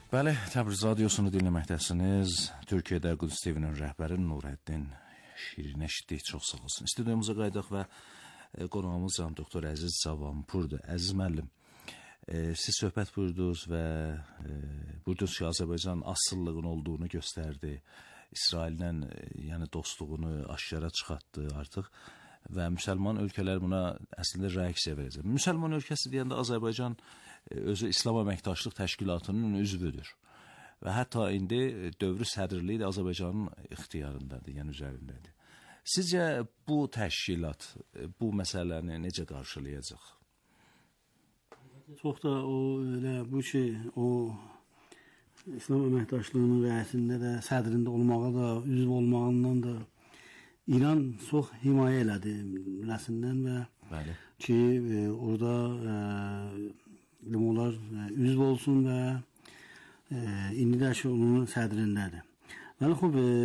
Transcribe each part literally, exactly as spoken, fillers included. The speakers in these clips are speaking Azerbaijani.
Bəli, Təbriz Radiosunu dinləməkdəsiniz. Türkiyədə Qudüs T V-nin rəhbəri Nurəddin Şirin eşitdik, çox sağ olsun. Studiyamıza qaydaq və qonağımız Can Doktor Əziz Cavanpurdur. Əziz müəllim, e, siz söhbət buyurdunuz və e, buyurdunuz ki, Azərbaycan asıllığın olduğunu göstərdi. İsraillə e, yəni dostluğunu aşkara çıxartdı artıq. Və müsəlman ölkələr buna əslində reaksiya verəcək. Müsəlman ölkəsi deyəndə Azərbaycan özü İslam Əməkdaşlıq Təşkilatının üzvüdür. Və hətta indi dövrü sədrliyi də Azərbaycanın ixtiyarındadır, yəni üzərindədir. Sizcə bu təşkilat bu məsələni necə qarşılayacaq? Çox da o elə bu ki, o İslam Əməkdaşlığının rəisində də, sədrində olmağa da, üzv olmağından da İran çox himayə elədi rəsindən və Bəli. ki, e, orada e, onlar e, üzv olsun və e, indi də ki, onun sədrindədir. Bəli, xub, e,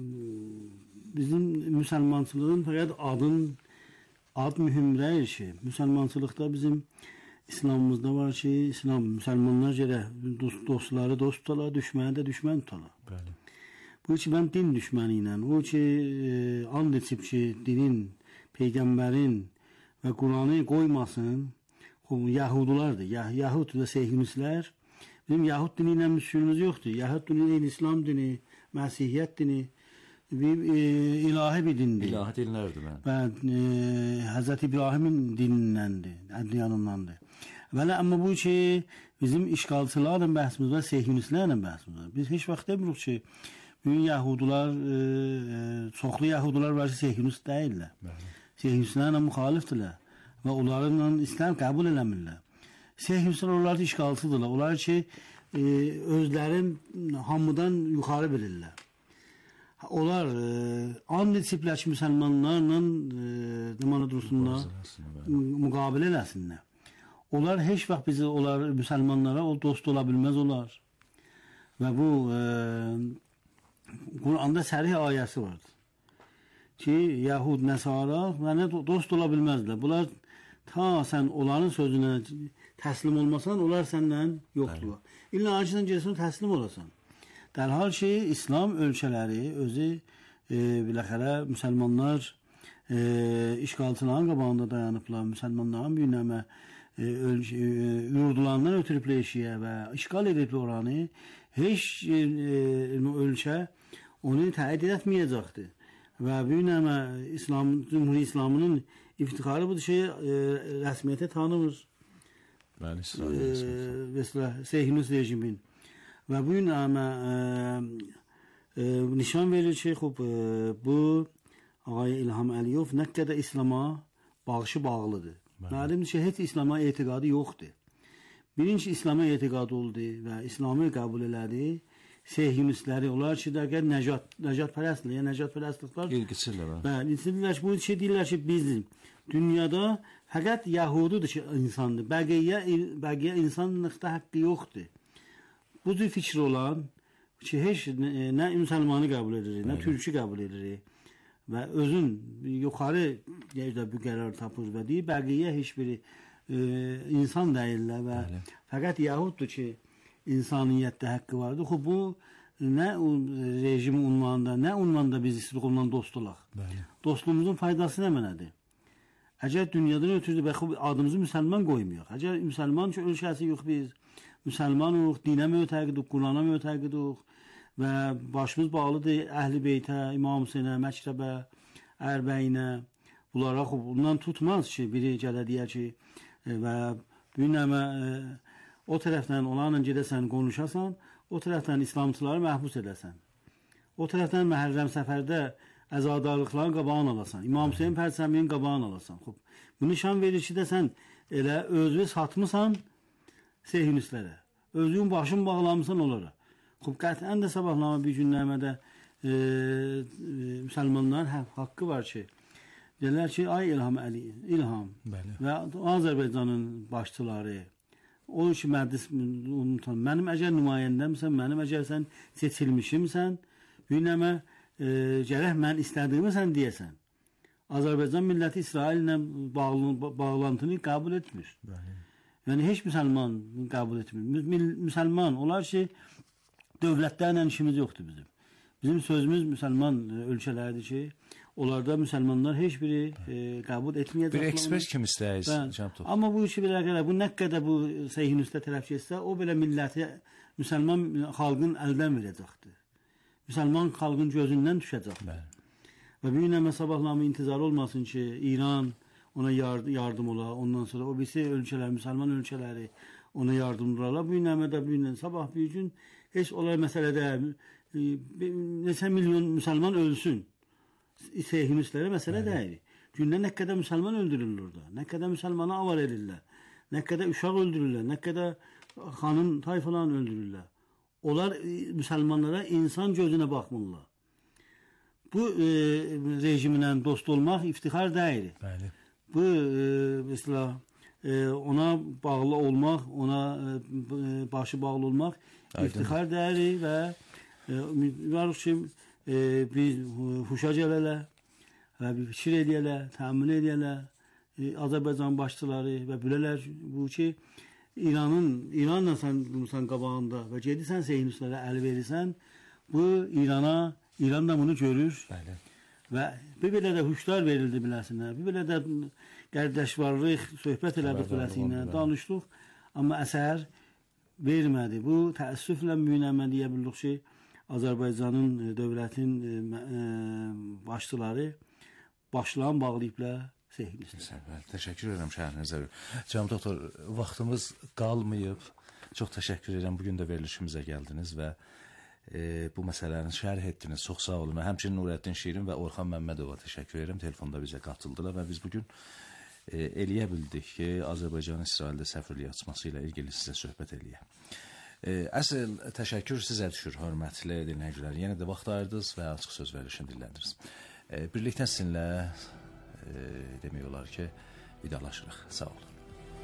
bizim müsəlmançılığın fəqət adın, ad mühüm deyil ki, müsəlmançılıqda bizim İslamımızda var ki, İslam, müsəlmanlar görə dost, dostları dost tutala, düşməni də düşmən tutala. Bəli. Bu ki, mən din düşməni ilə, o ki, e, and içib ki, dinin, peyğəmbərin və Quranı qoymasın, Yahudulardır, Yah Yahud və Seyhunistlər. Bizim Yahud dini ilə müsülümüz yoxdur. Yahud dini, İslam dini, Məsihiyyət dini, bir e, ilahi bir dindir. İlahi dinlərdir mən. Və e, Həzrət İbrahimin dinindəndir, ədyanındandır. Vələ, amma bu ki, bizim işğalçılarla bəhsimiz var, Seyhunistlərlə bəhsimiz var. Biz heç vaxt demirik ki, bugün Yahudular, e, e, çoxlu Yahudular var ki, Seyhunist deyirlər. Seyhunistlərlə müxalifdirlər və onlarla İslam qəbul eləmirlər. Seyhunistlər onlar da işğalçıdırlar. Onlar ki, e, özlərin hamıdan yuxarı bilirlər. Onlar e, and içiblər ki, müsəlmanlarla e, deməli dursunlar, müqabilə eləsinlər. Onlar heç vaxt bizi, onlar müsəlmanlara o dost ola bilməz olar. Və bu e, Quranda sərih ayəsi vardır ki, Yahud, Nəsara mənə dost ola bilməzlər. Bunlar ta sən onların sözünə təslim olmasan, onlar səndən yoxdur. İlla ki, sən gəlsən təslim olasan. Dərhal ki, İslam ölkələri özü e, biləxərə müsəlmanlar e, işğalçıların qabağında dayanıblar, müsəlmanların bir nəmə e, ölkə, e, yurdularından ötürüblər eşiyə və işğal edib oranı heç e, ölkə onu təid etməyəcəkdir. Və bir nəmə İslam, Cumhuri İslamının iftixarı budur ki, e, rəsmiyyətə tanımır. Bəli, İsrail e, Seyhunist rejimin. Və bu nəmə e, e, nişan verir ki, xub, e, bu Ağay İlham Əliyov nə qədər İslama bağışı bağlıdır. Məlumdur ki, heç İslama etiqadı yoxdur. Birinci İslama etiqadı oldu və İslamı qəbul elədi. Seyhunistləri, onlar ki, dəqiq nəcat, nəcat pərəstlər, yəni nəcat pərəstliklər. İlgiçirlər. Bəli, ilgiçirlər ki, bu şey deyirlər ki, biz dünyada fəqət Yahududur ki, insandır. Bəqiyə, bəqiyə insanlıqda haqqı yoxdur. Bu cür fikir olan ki, heç nə müsəlmanı qəbul edir, nə türkü qəbul edir və özün yuxarı yerdə bu qərar tapır və deyir, bəqiyə heç biri e, insan deyirlər və Bəli. Fəqət Yahuddur ki, insaniyyətdə haqqı vardır. Xub, bu nə rejimi unvanında, nə unvanda biz istirik ondan dost olaq. Bəli. Dostluğumuzun faydası nə mənədir? Əgər dünyadan ötürdü, bəxub, adımızı müsəlman qoymayaq. Əgər müsəlman ki, ölkəsi yox biz, müsəlman olaq, dinə mötəqidik, Qurana mötəqidik və başımız bağlıdır Əhl-i Beytə, İmam Hüseynə, Məktəbə, Ərbəyinə, bunlara xub, bundan tutmaz ki, biri gələ deyər ki, və bir nəmə o tərəfdən onlarla gedəsən, konuşasan, o tərəfdən İslamçıları məhbus edəsən. O tərəfdən Məhərrəm səfərdə əzadarlıqların qabağını alasan, İmam Hüseyin pərsəmliyin qabağını alasan. Xub, bu nişan verir ki, də sən elə özünü satmısan Seyhunistlərə, özün başın bağlamısan onlara. Xub, qətən də sabahlama bir günləmədə e, e, müsəlmanların hə, haqqı var ki, deyirlər ki, ay İlham Əli, İlham Bəli. Və Azərbaycanın başçıları, o ki, məclis unutan, mənim əgər nümayəndəmsən, mənim əgər sən seçilmişimsən, bir nəmə e, gərək mən istədiyimi sən deyəsən. Azərbaycan milləti İsraillə bağlı, bağlantını qəbul etmir. Bəli. Yəni heç müsəlman qəbul etmir. Müsəlman onlar ki, dövlətlərlə işimiz yoxdur bizim. Bizim sözümüz müsəlman ölkələrdir ki, onlarda müsəlmanlar heç biri e, qəbul etməyəcək. Bir ekspert kimi istəyirsiniz. Amma bu işi belə qədər, bu nə qədər bu seyhinistə tərəf getsə, o belə milləti, müsəlman xalqın əldən verəcəkdir. Müsəlman xalqın gözündən düşəcək. Bəli. Və bir günə sabahlamı intizar olmasın ki, İran ona yardım, yardım ola, ondan sonra o birisi ölkələr, müsəlman ölkələri ona yardımcı ola. Bu günə də bu günə sabah bir gün heç olay məsələdə e, neçə milyon müsəlman ölsün. Seyhinistlərə məsələ deyil. Gündə nə qədər müsəlman öldürülür orada, nə qədər müsəlmanı avar edirlər, nə qədər uşaq öldürürlər, nə qədər xanım tayfalarını öldürürlər. Onlar e, müsəlmanlara insan gözünə baxmırlar. Bu e, rejimlə dost olmaq iftixar deyil. Bəli. Bu e, mesela e, ona bağlı olmaq, ona e, başı bağlı olmaq Aydın. İftixar deyil və e, var ki e, biz huşa gələlər və bir fikir edələr, təmin edələr e, Azərbaycan başçıları və bilələr bu ki İranın İranla sən durursan qabağında və gedirsən seyhinistlərə əl verirsən, bu İrana İran da bunu görür. Bəli. Və bir belə də huşlar verildi biləsinə, bir belə də qardaşvarlıq söhbət elədik biləsinə, danışdıq, amma əsər vermədi. Bu təəssüflə müynəmə deyə bildik ki, Azərbaycanın dövlətin e, e, başçıları başlan bağlayıblar seyhinistlər. Təşəkkür edirəm şərhinizə. Cənab doktor, vaxtımız qalmayıb. Çox təşəkkür edirəm. Bugün də verilişimizə gəldiniz və E, bu məsələni şərh etdiniz. Çox sağ olun. Həmçinin Nurəddin Şirin və Orxan Məmmədova təşəkkür edirəm. Telefonda bizə qatıldılar və biz bugün e, eləyə bildik ki, Azərbaycanın İsraildə səfirliyi açması ilə ilgili sizə söhbət eləyək. E, əsl təşəkkür sizə düşür, hörmətli dinləyicilər. Yenə də vaxt ayırdınız və açıq söz verilişini dinlədiniz. E, birlikdə sizinlə e, demək olar ki, vidalaşırıq. Sağ olun.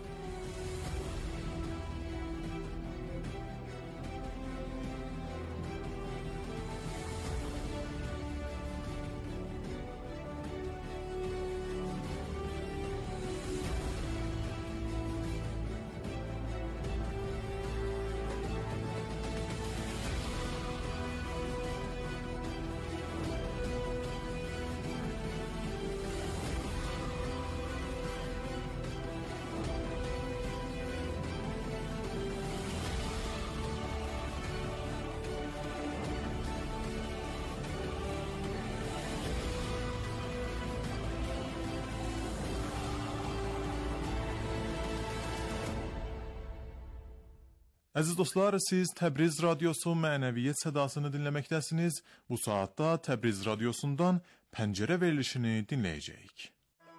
Əziz dostlar, siz Təbriz Radyosu mənəviyyət sədasını dinləməkdəsiniz. Bu saatda Təbriz Radyosundan Pəncərə verilişini dinləyəcəyik.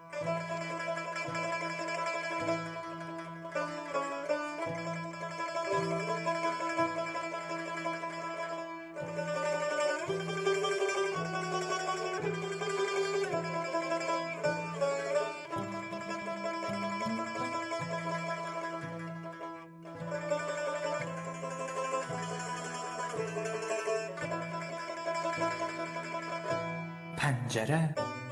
پنجره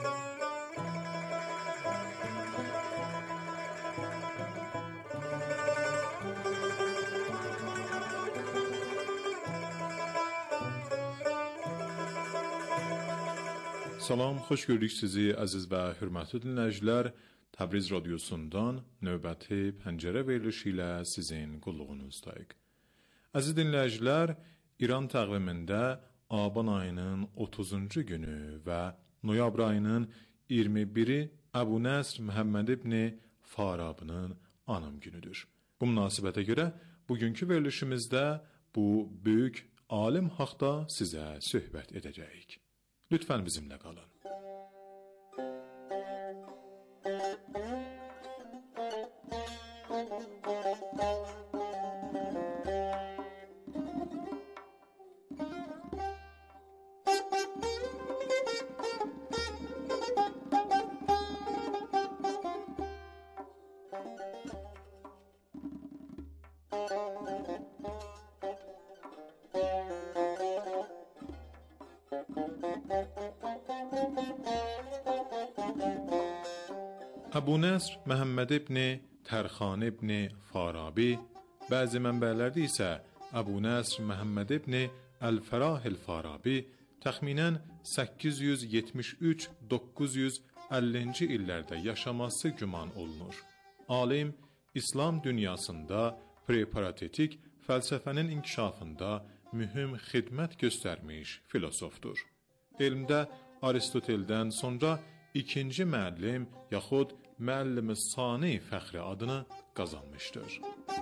Salam, xoş gördük sizi əziz və hörmətli dinləyicilər. Təbriz Radyosundan növbəti Pəncərə verilişi ilə sizin qulluğunuzdayıq. Əziz dinləyicilər, İran təqvimində Aban ayının otuzuncu günü və noyabr ayının iyirmi biri Əbu Nəsr Məhəmməd ibn Farabinin anım günüdür. Bu münasibətə görə bugünkü verilişimizdə bu böyük alim haqqında sizə söhbət edəcəyik. Lütfən bizimlə qalın. Əbu Nəsr Məhəmməd ibn Tərxan ibn Farabi, bəzi mənbələrdə isə Əbu Nəsr Məhəmməd ibn Əl-Fərah el-Farabi təxminən səkkiz yüz yetmiş üç doqquz yüz əllinci illərdə yaşaması güman olunur. Alim, İslam dünyasında preparatetik fəlsəfənin inkişafında mühüm xidmət göstərmiş filosofdur. Elmdə Aristoteldən sonra ikinci müəllim yaxud müəllim-i sani fəxri adını qazanmışdır.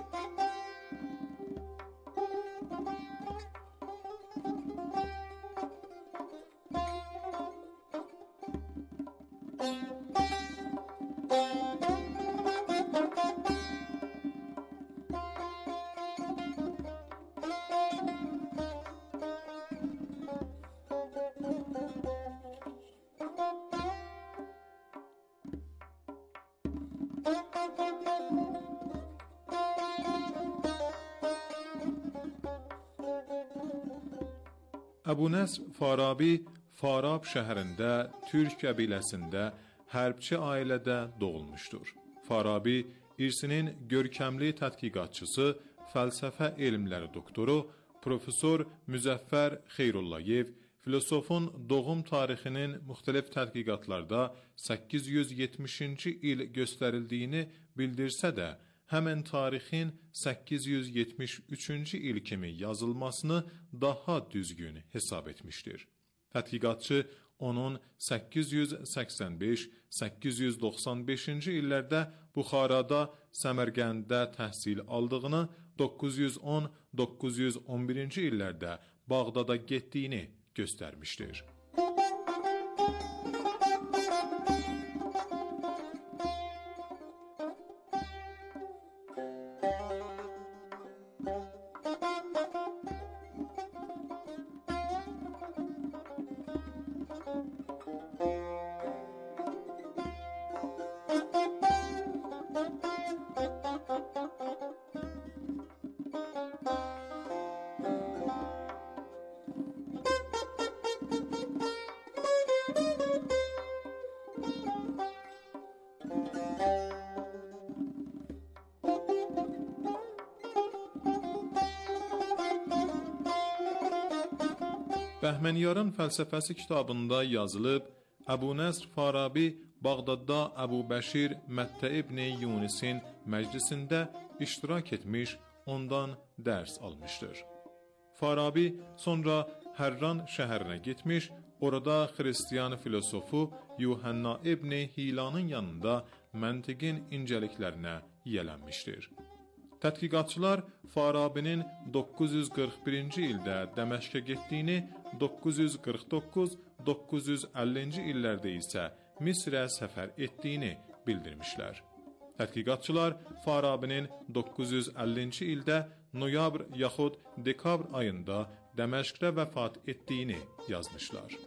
Əbu Nəsr Farabi Farab şəhərində Türk qəbiləsində hərbçi ailədə doğulmuşdur. Farabi irsinin görkəmli tədqiqatçısı, fəlsəfə elmləri doktoru, profesor Müzəffər Xeyrullayev, filosofun doğum tarixinin müxtəlif tədqiqatlarda səkkiz yüz yetmişinci il göstərildiyini bildirsə də, həmən tarixin səkkiz yüz yetmiş üçüncü il kimi yazılmasını daha düzgün hesab etmişdir. Tədqiqatçı onun səkkiz yüz səksən beş səkkiz yüz doxsan beşinci illərdə Buxarada, Səmərqənddə təhsil aldığını, doqquz yüz on doqquz yüz on birinci illərdə Bağdada getdiyini göstərmişdir. Bəhmənyarın fəlsəfəsi kitabında yazılıb, Əbu Nəsr Farabi Bağdadda Əbu Bəşir Məttə ibn Yunisin məclisində iştirak etmiş, ondan dərs almışdır. Farabi sonra Hərran şəhərinə getmiş, orada xristiyan filosofu Yuhanna ibn Hilanın yanında məntiqin incəliklərinə yiyələnmişdir. Tədqiqatçılar Farabinin doqquz yüz qırx birinci ildə Dəməşqə getdiyini, doqquz yüz qırx doqquz doqquz yüz əllinci illərdə isə Misrə səfər etdiyini bildirmişlər. Tədqiqatçılar Farabinin doqquz yüz əllinci ildə noyabr yaxud dekabr ayında Dəməşqdə vəfat etdiyini yazmışlar.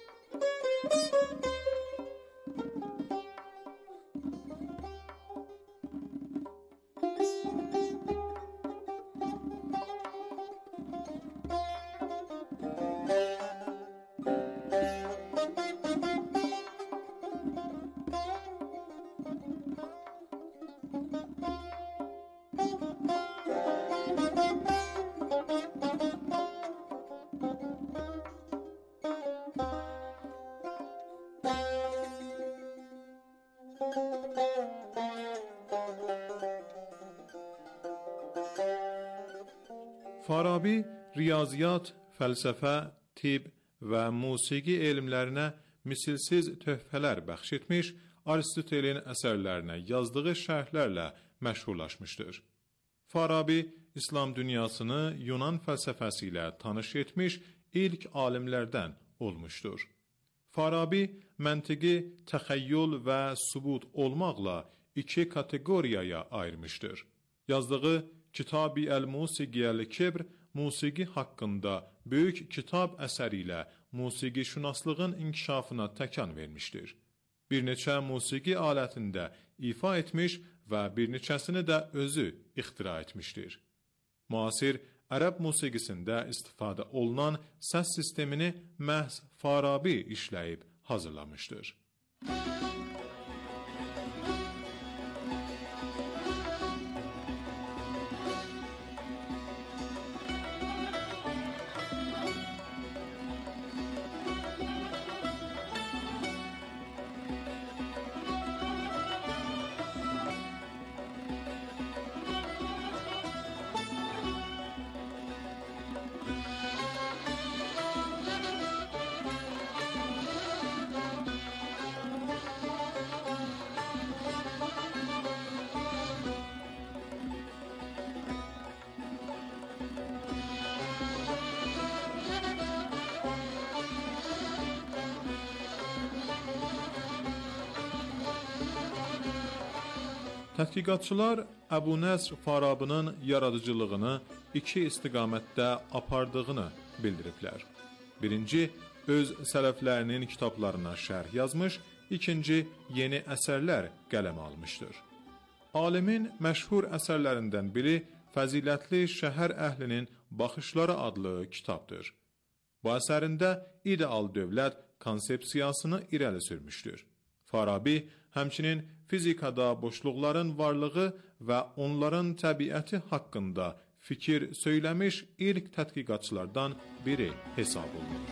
Farabi riyaziyat, fəlsəfə, tibb və musiqi elmlərinə misilsiz töhfələr bəxş etmiş, Aristotelin əsərlərinə yazdığı şərhlərlə məşhurlaşmışdır. Farabi İslam dünyasını Yunan fəlsəfəsi ilə tanış etmiş ilk alimlərdən olmuşdur. Farabi məntiqi təxəyyül və sübut olmaqla iki kateqoriyaya ayırmışdır. Yazdığı Kitab-ı Əl-Musiqiyəl-Kibr musiqi haqqında böyük kitab əsəri ilə musiqi şünaslığın inkişafına təkan vermişdir. Bir neçə musiqi alətində ifa etmiş və bir neçəsini də özü ixtira etmişdir. Müasir ərəb musiqisində istifadə olunan səs sistemini məhz Farabi işləyib hazırlamışdır. Tədqiqatçılar Əbu Nəsr Farabinin yaradıcılığını iki istiqamətdə apardığını bildiriblər. Birinci, öz sələflərinin kitablarına şərh yazmış, ikinci, yeni əsərlər qələmə almışdır. Alimin məşhur əsərlərindən biri Fəzilətli Şəhər Əhlinin Baxışları adlı kitabdır. Bu əsərində ideal dövlət konsepsiyasını irəli sürmüşdür. Farabi həmçinin fizikada boşluqların varlığı və onların təbiəti haqqında fikir söyləmiş ilk tədqiqatçılardan biri hesab olunur.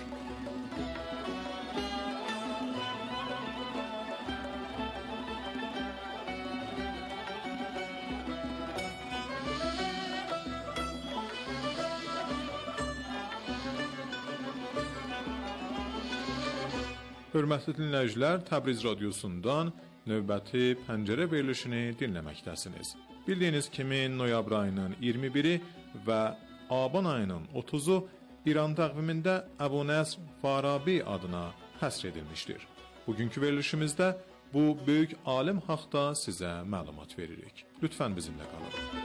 Hörmətli dinləyicilər, Təbriz radiosundan növbəti pəncərə verilişini dinləməkdəsiniz. Bildiyiniz kimi noyabr ayının iyirmi biri və aban ayının otuzu İran təqvimində Əbu Nəsr Farabi adına həsr edilmişdir. Bugünkü verilişimizdə bu böyük alim haqqında sizə məlumat veririk. Lütfən bizimlə qalın.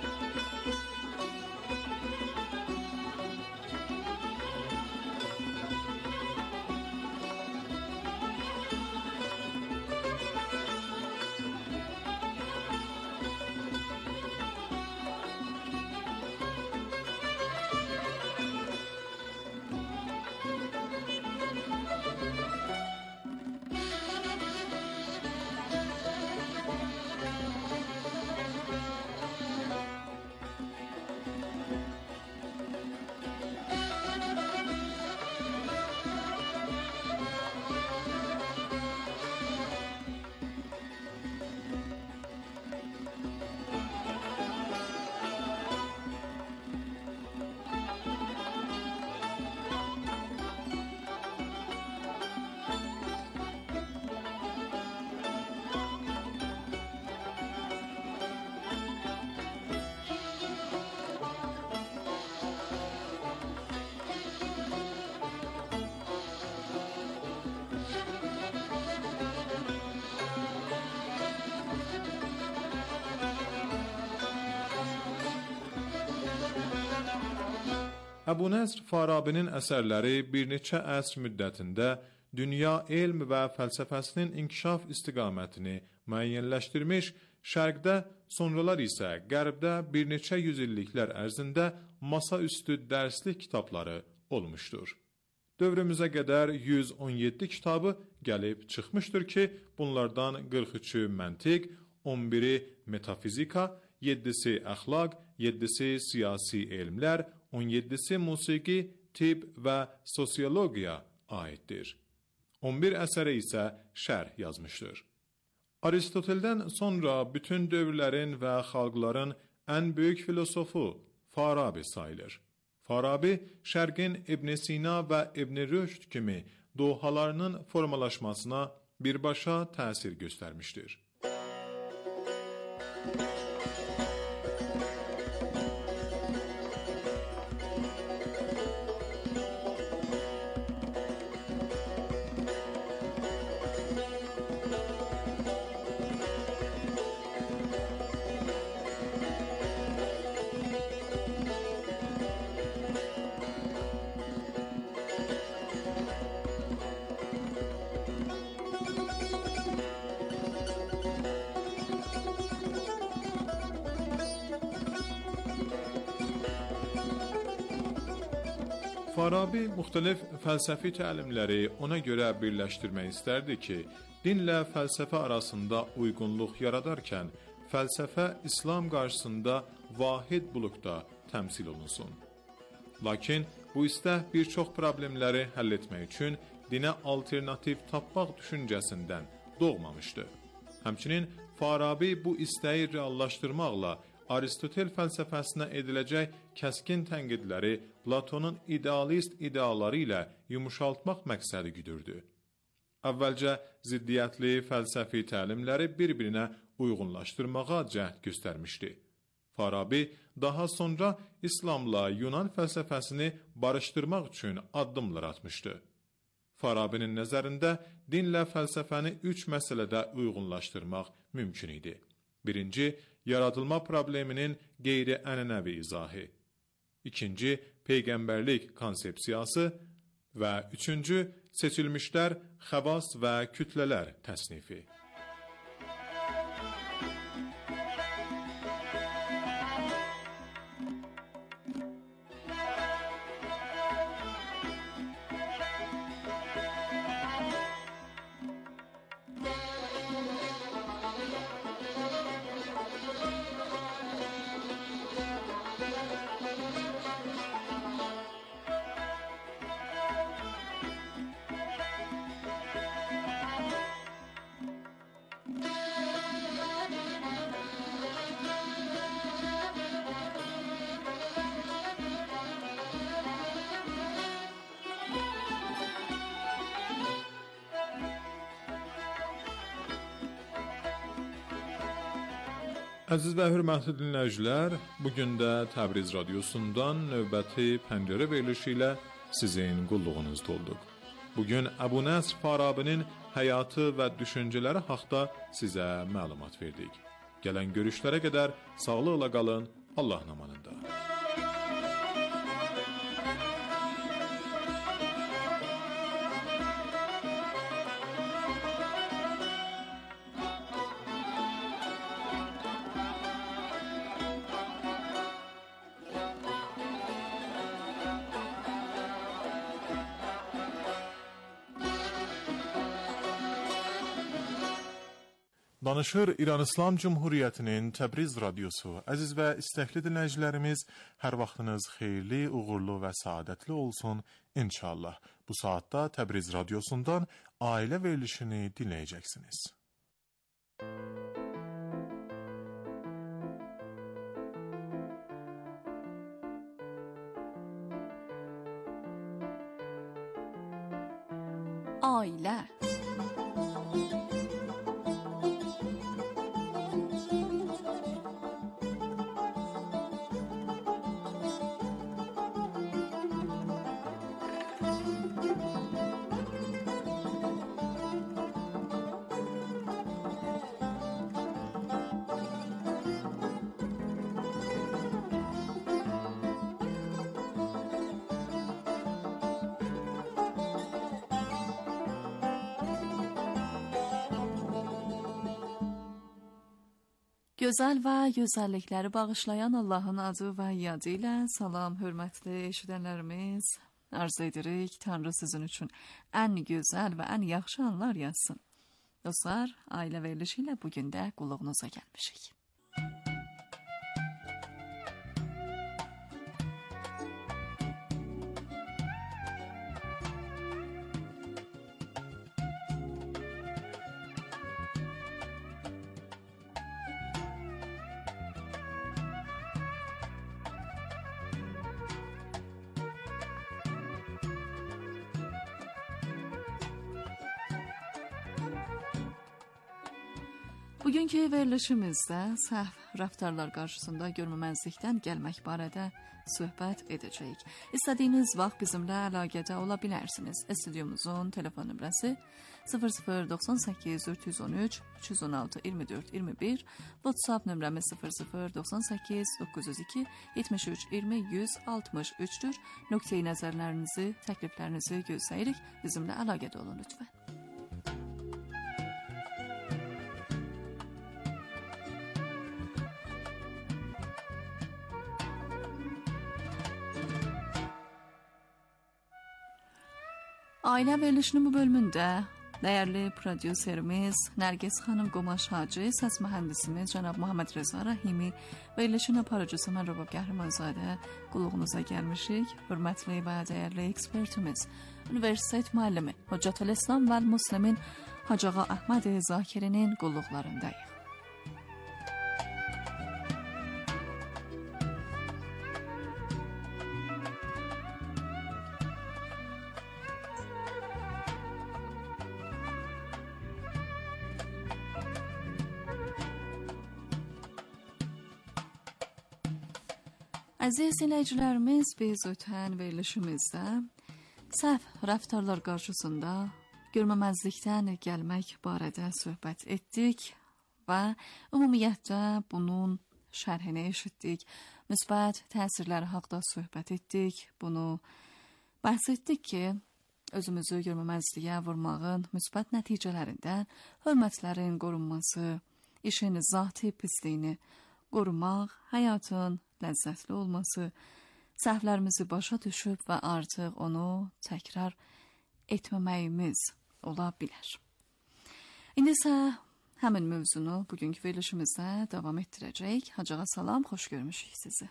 Əbu Nəsr Farabinin əsərləri bir neçə əsr müddətində dünya elm və fəlsəfəsinin inkişaf istiqamətini müəyyənləşdirmiş, şərqdə, sonralar isə qərbdə bir neçə yüzilliklər ərzində masaüstü dərslik kitabları olmuşdur. Dövrümüzə qədər yüz on yeddi kitabı gəlib çıxmışdır ki, bunlardan qırx üçü məntiq, on biri metafizika, yeddisi əxlaq, yeddisi siyasi elmlər, on yeddisi musiqi, tibb və sosiologiya aiddir. on bir əsərə isə şərh yazmışdır. Aristoteldən sonra bütün dövrlərin və xalqların ən böyük filosofu Farabi sayılır. Farabi, Şərqin İbn Sina və İbn Rüşd kimi dohalarının formalaşmasına birbaşa təsir göstərmişdir. Farabi müxtəlif fəlsəfi təlimləri ona görə birləşdirmək istərdi ki, dinlə fəlsəfə arasında uyğunluq yaradarkən, fəlsəfə İslam qarşısında vahid blokda təmsil olunsun. Lakin bu istək bir çox problemləri həll etmək üçün dinə alternativ tapmaq düşüncəsindən doğmamışdı. Həmçinin Farabi bu istəyi reallaşdırmaqla Aristotel fəlsəfəsinə ediləcək kəskin tənqidləri Platonun idealist ideaları ilə yumuşaltmaq məqsədi güdürdü. Əvvəlcə ziddiyyətli fəlsəfi təlimləri bir-birinə uyğunlaşdırmağa cəhd göstərmişdi. Farabi daha sonra İslamla Yunan fəlsəfəsini barışdırmaq üçün addımlar atmışdı. Farabinin nəzərində dinlə fəlsəfəni üç məsələdə uyğunlaşdırmaq mümkün idi. Birinci, yaradılma probleminin qeyri-ənənəvi izahı. İkinci, peyğəmbərlik konsepsiyası və üçüncü, seçilmişlər, xəvas və kütlələr təsnifi. Əziz və hörmətli dinləyicilər, bugün də Təbriz radiosundan növbəti pəncərə verilişi ilə sizin qulluğunuzda olduq. Bugün Əbu Nəsr Farabinin həyatı və düşüncələri haqqında sizə məlumat verdik. Gələn görüşlərə qədər sağlıqla qalın, Allahın amanında. Danışır İran İslam Cumhuriyyətinin Təbriz radiosu. Əziz və istəkli dinləyicilərimiz, hər vaxtınız xeyirli, uğurlu və saadətli olsun inşallah. Bu saatda Təbriz radiosundan ailə verilişini dinləyəcəksiniz. Ailə. Gözəl və gözəllikləri bağışlayan Allahın adı və yadı ilə salam, hörmətli eşidənlərimiz. Arzu edirik Tanrı sizin üçün ən gözəl və ən yaxşı anlar yazsın. Dostlar, ailə verilişi ilə bugün də qulluğunuza gəlmişik. Bugünkü verilişimizdə səhv rəftarlar qarşısında görməməzlikdən gəlmək barədə söhbət edəcəyik. İstədiyiniz vaxt bizimlə əlaqədə ola bilərsiniz. Stüdyomuzun telefon nömrəsi sıfır sıfır doxsan səkkiz dörd yüz on üç üç yüz on altı iyirmi dörd iyirmi bir, WhatsApp nömrəmiz sıfır sıfır doxsan səkkiz doqquz yüz iki yetmiş üç iyirmi yüz altmış üçdür. Nöqteyi nəzərlərinizi, təkliflərinizi gözləyirik. Bizimlə əlaqədə olun lütfən. Ailə verilişinin bu bölümündə dəyərli prodüserimiz Nərgiz xanım Qomaş Hacı, səs mühəndisimiz cənab Muhammed Reza Rahimi, verilişin aparıcısı mən Rəbab Qəhrəmanzadə qulluğunuza gəlmişik. Hörmətli və dəyərli ekspertimiz, universitet müəllimi Hüccətül İslam vəl Müslimin Hacı Ağa Əhməd Zakirinin qulluqlarındayıq. Əziz dinləyicilərimiz, biz ötən verilişimizdə səhv rəftarlar qarşısında görməməzlikdən gəlmək barədə söhbət etdik və ümumiyyətlə bunun şərhini eşitdik. Müsbət təsirləri haqqında söhbət etdik. Bunu bəhs etdik ki, özümüzü görməməzliyə vurmağın müsbət nəticələrindən hörmətlərin qorunması, işin zati pisliyini qorumaq, həyatın ləzzətli olması, səhvlərimizi başa düşüb və artıq onu təkrar etməməyimiz ola bilər. İndi isə həmin mövzunu bugünkü verilişimizdə davam etdirəcək. Hacığa salam, xoş görmüşük sizi.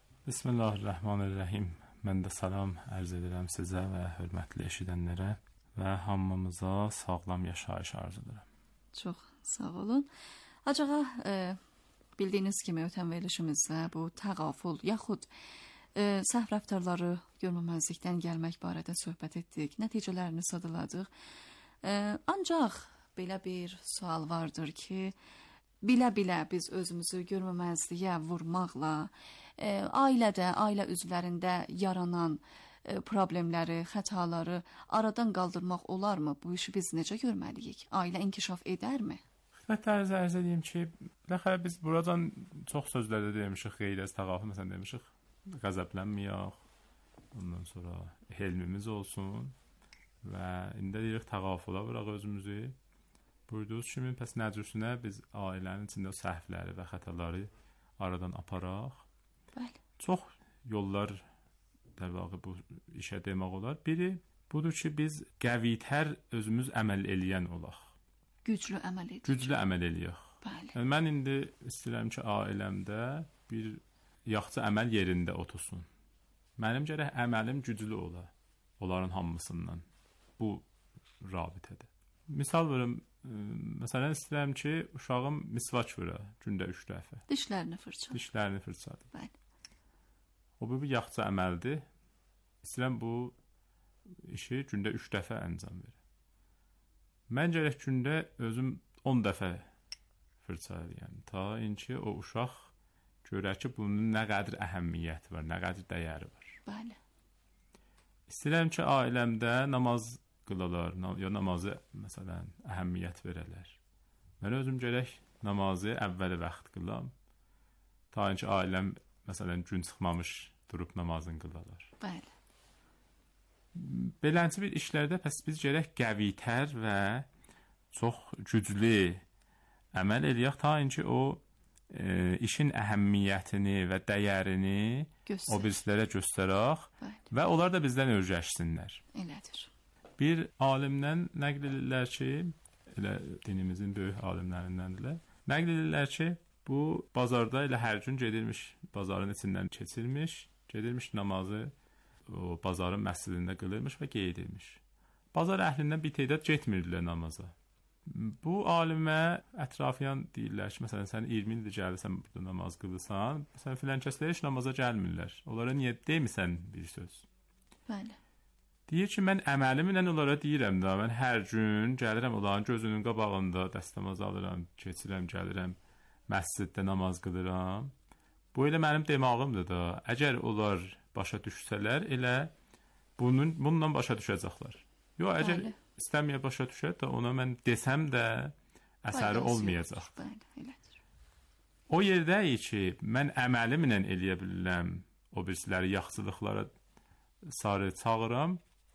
Bismillahirrahmanirrahim. Mən də salam ərz edirəm sizə və hörmətli eşidənlərə və hamımıza sağlam yaşayış arzulayıram. Çox sağ olun. Hacığa, e, bildiyiniz kimi ötən verilişimizdə bu təğaful yaxud e, səhv rəftarları görməməzlikdən gəlmək barədə söhbət etdik, nəticələrini sadaladıq. E, ancaq belə bir sual vardır ki, bilə-bilə biz özümüzü görməməzliyə vurmaqla e, ailədə, ailə üzvlərində yaranan e, problemləri, xətaları aradan qaldırmaq olarmı? Bu işi biz necə görməliyik? Ailə inkişaf edərmi? Xidmətlərinizi ərz edeyim ki, biləxərə biz buradan çox sözlərdə demişik, qeyrəz, təğaful, məsələn demişik, qəzəblənməyək, ondan sonra helmimiz olsun və indi deyirik təğafula vuraq özümüzü. Buyurduğunuz kimi, pəs nəcüsünə biz ailənin içində o səhvləri və xətaları aradan aparaq. Bəli. Çox yollar dəvaqı bu işə demək olar. Biri budur ki, biz qəvitər özümüz əməl eləyən olaq. Güclü əməl edək. Güclü əməl eləyək. Bəli. Yəni, mən indi istəyirəm ki, ailəmdə bir yaxşı əməl yerində otursun. Mənim gərək əməlim güclü ola, onların hamısından. Bu rabitədir. Misal verim, məsələn istəyirəm ki, uşağım misvak vura gündə üç dəfə. Dişlərini fırça. Dişlərini fırçadır. Bəli. O bir yaxşı əməldir. İstəyirəm bu işi gündə üç dəfə əncam verir. Mən gərək gündə özüm on dəfə fırçalayım. Ta inki o uşaq görər ki, bunun nə qədər əhəmiyyəti var, nə qədər dəyəri var. Bəli. İstəyirəm ki, ailəmdə namaz qılalar, ya namazı məsələn əhəmiyyət verələr. Mən özüm gərək namazı əvvəli vaxt qılam. Ta ki ailəm məsələn gün çıxmamış durub namazını qılalar. Bəli. Beləncə bir işlərdə pəs biz gərək qəvitər və çox güclü əməl eləyək ta ki o e, işin əhəmiyyətini və dəyərini Göstər. o birislərə göstərək Bəli. və onlar da bizdən öyrəşsinlər. Elədir. Bir alimdən nəql edirlər ki, elə dinimizin böyük alimlərindəndirlər. Nəql edirlər ki, bu bazarda elə hər gün gedirmiş, bazarın içindən keçirmiş, gedirmiş namazı o bazarın məscidində qılırmış və qeydilmiş. Bazar əhlindən bir tədad getmirdilər namaza. Bu alimə ətrafiyan deyirlər ki, məsələn sən iyirmi ildir gəlirsən burada namaz qılırsan, məsələn filan kəslər heç namaza gəlmirlər. Onlara niyə demisən bir söz? Bəli. Deyir ki, mən əməlimlə onlara deyirəm da, mən hər gün gəlirəm onların gözünün qabağında dəstəmaz alıram, keçirəm, gəlirəm, məsciddə namaz qılıram. Bu elə mənim demağımdır da, əgər onlar başa düşsələr, elə bunun, bununla başa düşəcəklər. Yox, əgər Bəli. istəməyə başa düşər də, ona mən desəm də əsəri Bəli, olmayacaq. Bəli, elədir. O yerdəyik ki, mən əməlimlə eləyə bilirəm, o birisiləri yaxşılıqlara sarı çağıram,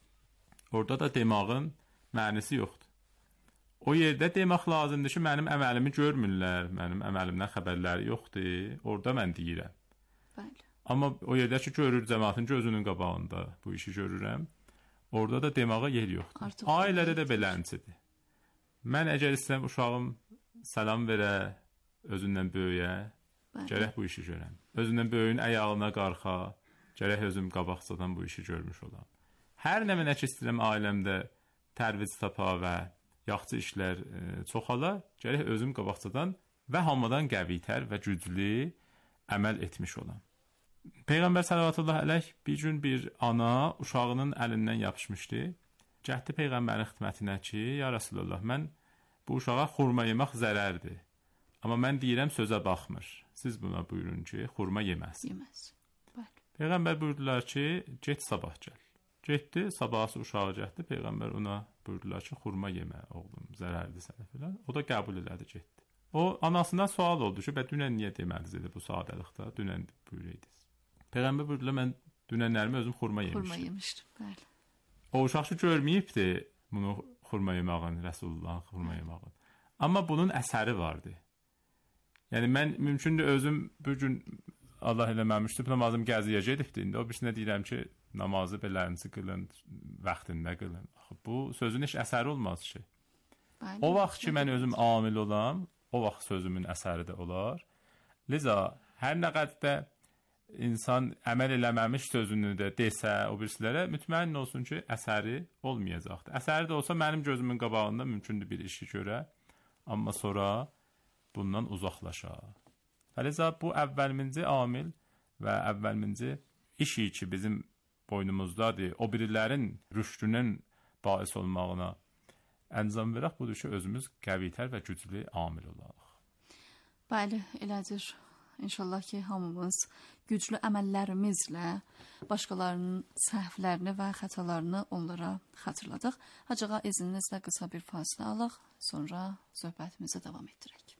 orada da demağın mənisi yoxdur. O yerdə demək lazımdır ki, mənim əməlimi görmürlər, mənim əməlimdən xəbərləri yoxdur, orada mən deyirəm. Bəli. Amma o yerdə ki, görür cəmaatın gözünün qabağında bu işi görürəm, orada da demağa yer yoxdur. Artıq ailədə də belənçidir. Mən əgər istəyəm uşağım salam verə özündən böyüyə, Bəli. gərək bu işi görəm. Özündən böyüyün əyağına qarxa, gərək özüm qabaqcadan bu işi görmüş olam. Hər nə mənə ki istəyirəm ailəmdə tərviz tapa və yaxşı işlər e, çoxala, gərək özüm qabaqcadan və hamıdan qəvitər və güclü əməl etmiş olam. Peyğəmbər sallallahu əleyh bir gün bir ana uşağının əlindən yapışmışdı. Getdi Peyğəmbərin xidmətinə ki, ya Rasulullah, mən bu uşağa xurma yemək zərərdir. Amma mən deyirəm sözə baxmır. Siz buna buyurun ki, xurma yeməsin. Yeməz. Bəli. Peyğəmbər buyurdular ki, get sabah gəl. Getdi, sabahsı uşağı getdi. Peyğəmbər ona buyurdular ki, xurma yemə oğlum, zərərdir sənə filan. O da qəbul elədi, getdi. O anasından sual oldu ki, "Bə dünən niyə demədiniz dedi bu sadəlikdə? Dünən buyurəydiniz." Peyğəmbər buyurdu, "Mən dünənlərimi özüm xurma yemişdim." Xurma yemişdim, bəli. O uşaq ki görməyibdi bunu xurma yemağın, Rəsulullah xurma yemağın. Amma bunun əsəri vardı. Yəni mən mümkündür özüm bu gün Allah eləməmişdi, namazım gəziyə gedibdi. İndi o birsinə deyirəm ki, namazı beləncə qılın, vaxtında qılın. Axı bu sözün heç əsəri olmaz ki. Bəli, o vaxt ki mən özüm amil olam, o vaxt sözümün əsəri də olar. Liza hər nə qədər də insan əməl eləməmiş sözünü də desə o birisilərə mütməyin olsun ki, əsəri olmayacaqdır. Əsəri də olsa mənim gözümün qabağında mümkündür bir işi görə, amma sonra bundan uzaqlaşa. Liza bu əvvəlminci amil və əvvəlminci işi ki bizim boynumuzdadır, o birilərin rüşdünün bais olmağına əncam verək, budur ki, özümüz qəvitər və güclü amil olaq. Bəli, elədir. İnşallah ki, hamımız güclü əməllərimizlə başqalarının səhvlərini və xətalarını onlara xatırladıq. Hacığa izinizlə qısa bir fasilə alaq, sonra söhbətimizi davam etdirək.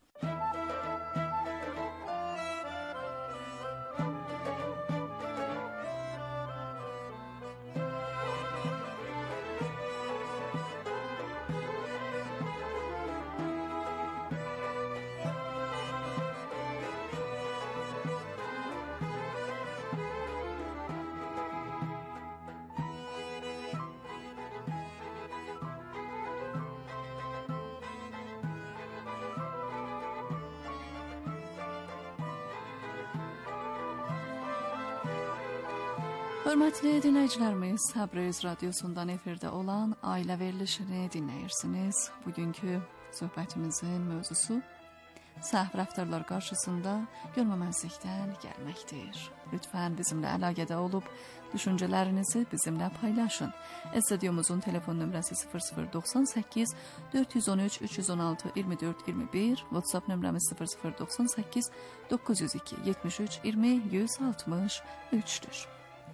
Hörmətli dinləyicilərimiz, Təbriz radiosundan efirdə olan ailə verilişini dinləyirsiniz. Bugünkü söhbətimizin mövzusu səhv rəftarlar qarşısında görməməzlikdən gəlməkdir. Lütfən bizimlə əlaqədə olub düşüncələrinizi bizimlə paylaşın. Stüdyomuzun telefon nömrəsi sıfır sıfır doxsan səkkiz dörd yüz on üç üç yüz on altı iyirmi dörd iyirmi bir, WhatsApp nömrəmiz sıfır sıfır doxsan səkkiz doqquz yüz iki yetmiş üç iyirmi yüz altmış üçdür.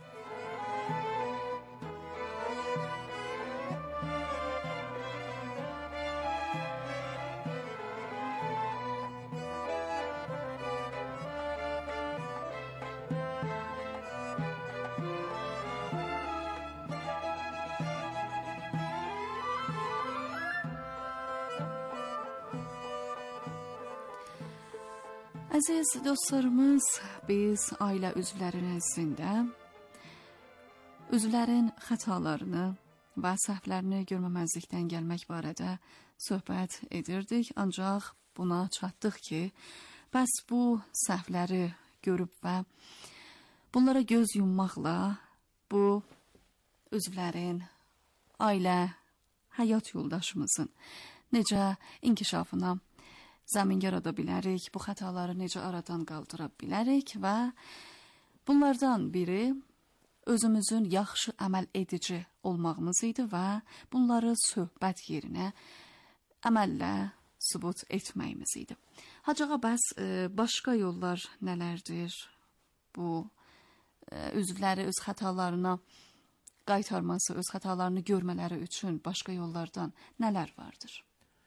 Əziz dostlarımız, biz ailə üzvlərinin əzdində üzvlərin xətalarını və səhvlərini görməməzlikdən gəlmək barədə söhbət edirdik. Ancaq buna çatdıq ki, bəs bu səhvləri görüb və bunlara göz yummaqla bu üzvlərin, ailə, həyat yoldaşımızın necə inkişafına zəmin yarada bilərik, bu xətaları necə aradan qaldıra bilərik və bunlardan biri özümüzün yaxşı əməl edici olmağımız idi və bunları söhbət yerinə əməllə sübut etməyimiz idi. Hacığa, bəs başqa yollar nələrdir? Bu üzvləri öz xətalarına qaytarması, öz xətalarını görmələri üçün başqa yollardan nələr vardır?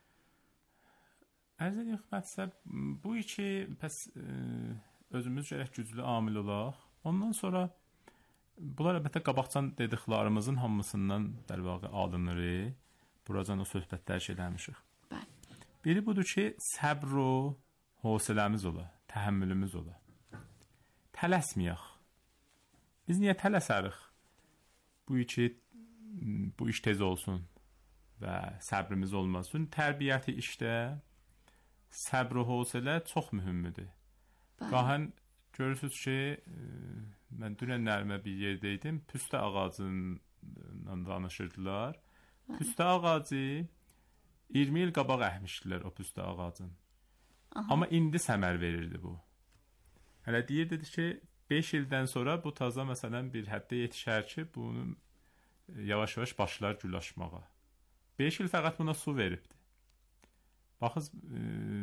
Ərz edir xidmətsə, bu iki pəs e, özümüz gərək güclü amil olaq. Ondan sonra bunlar əlbəttə qabaqcan dediklərimizin hamısından dərvaqə alınır. Buracan o söhbətlər şeyləmişik. Bəli. Biri budur ki, səbr o hövsələmiz ola, təhəmmülümüz ola. Tələsməyək. Biz niyə tələsərik? Bu iki bu iş tez olsun və səbrimiz olmasın. Tərbiyyəti işdə səbr və hövsələ çox mühümdür. Qahən görürsüz ki, e, mən dünənlərimə bir yerdəydim, püstə ağacından danışırdılar. Bəli. Püstə ağacı iyirmi il qabaq əhmişdilər o püstə ağacın. Aha. Amma indi səmər verirdi bu. Hələ deyirdi ki, beş ildən sonra bu taza məsələn bir həddə yetişər ki, bunu yavaş-yavaş başlar gül açmağa. beş il fəqət buna su veribdi. Baxız, e,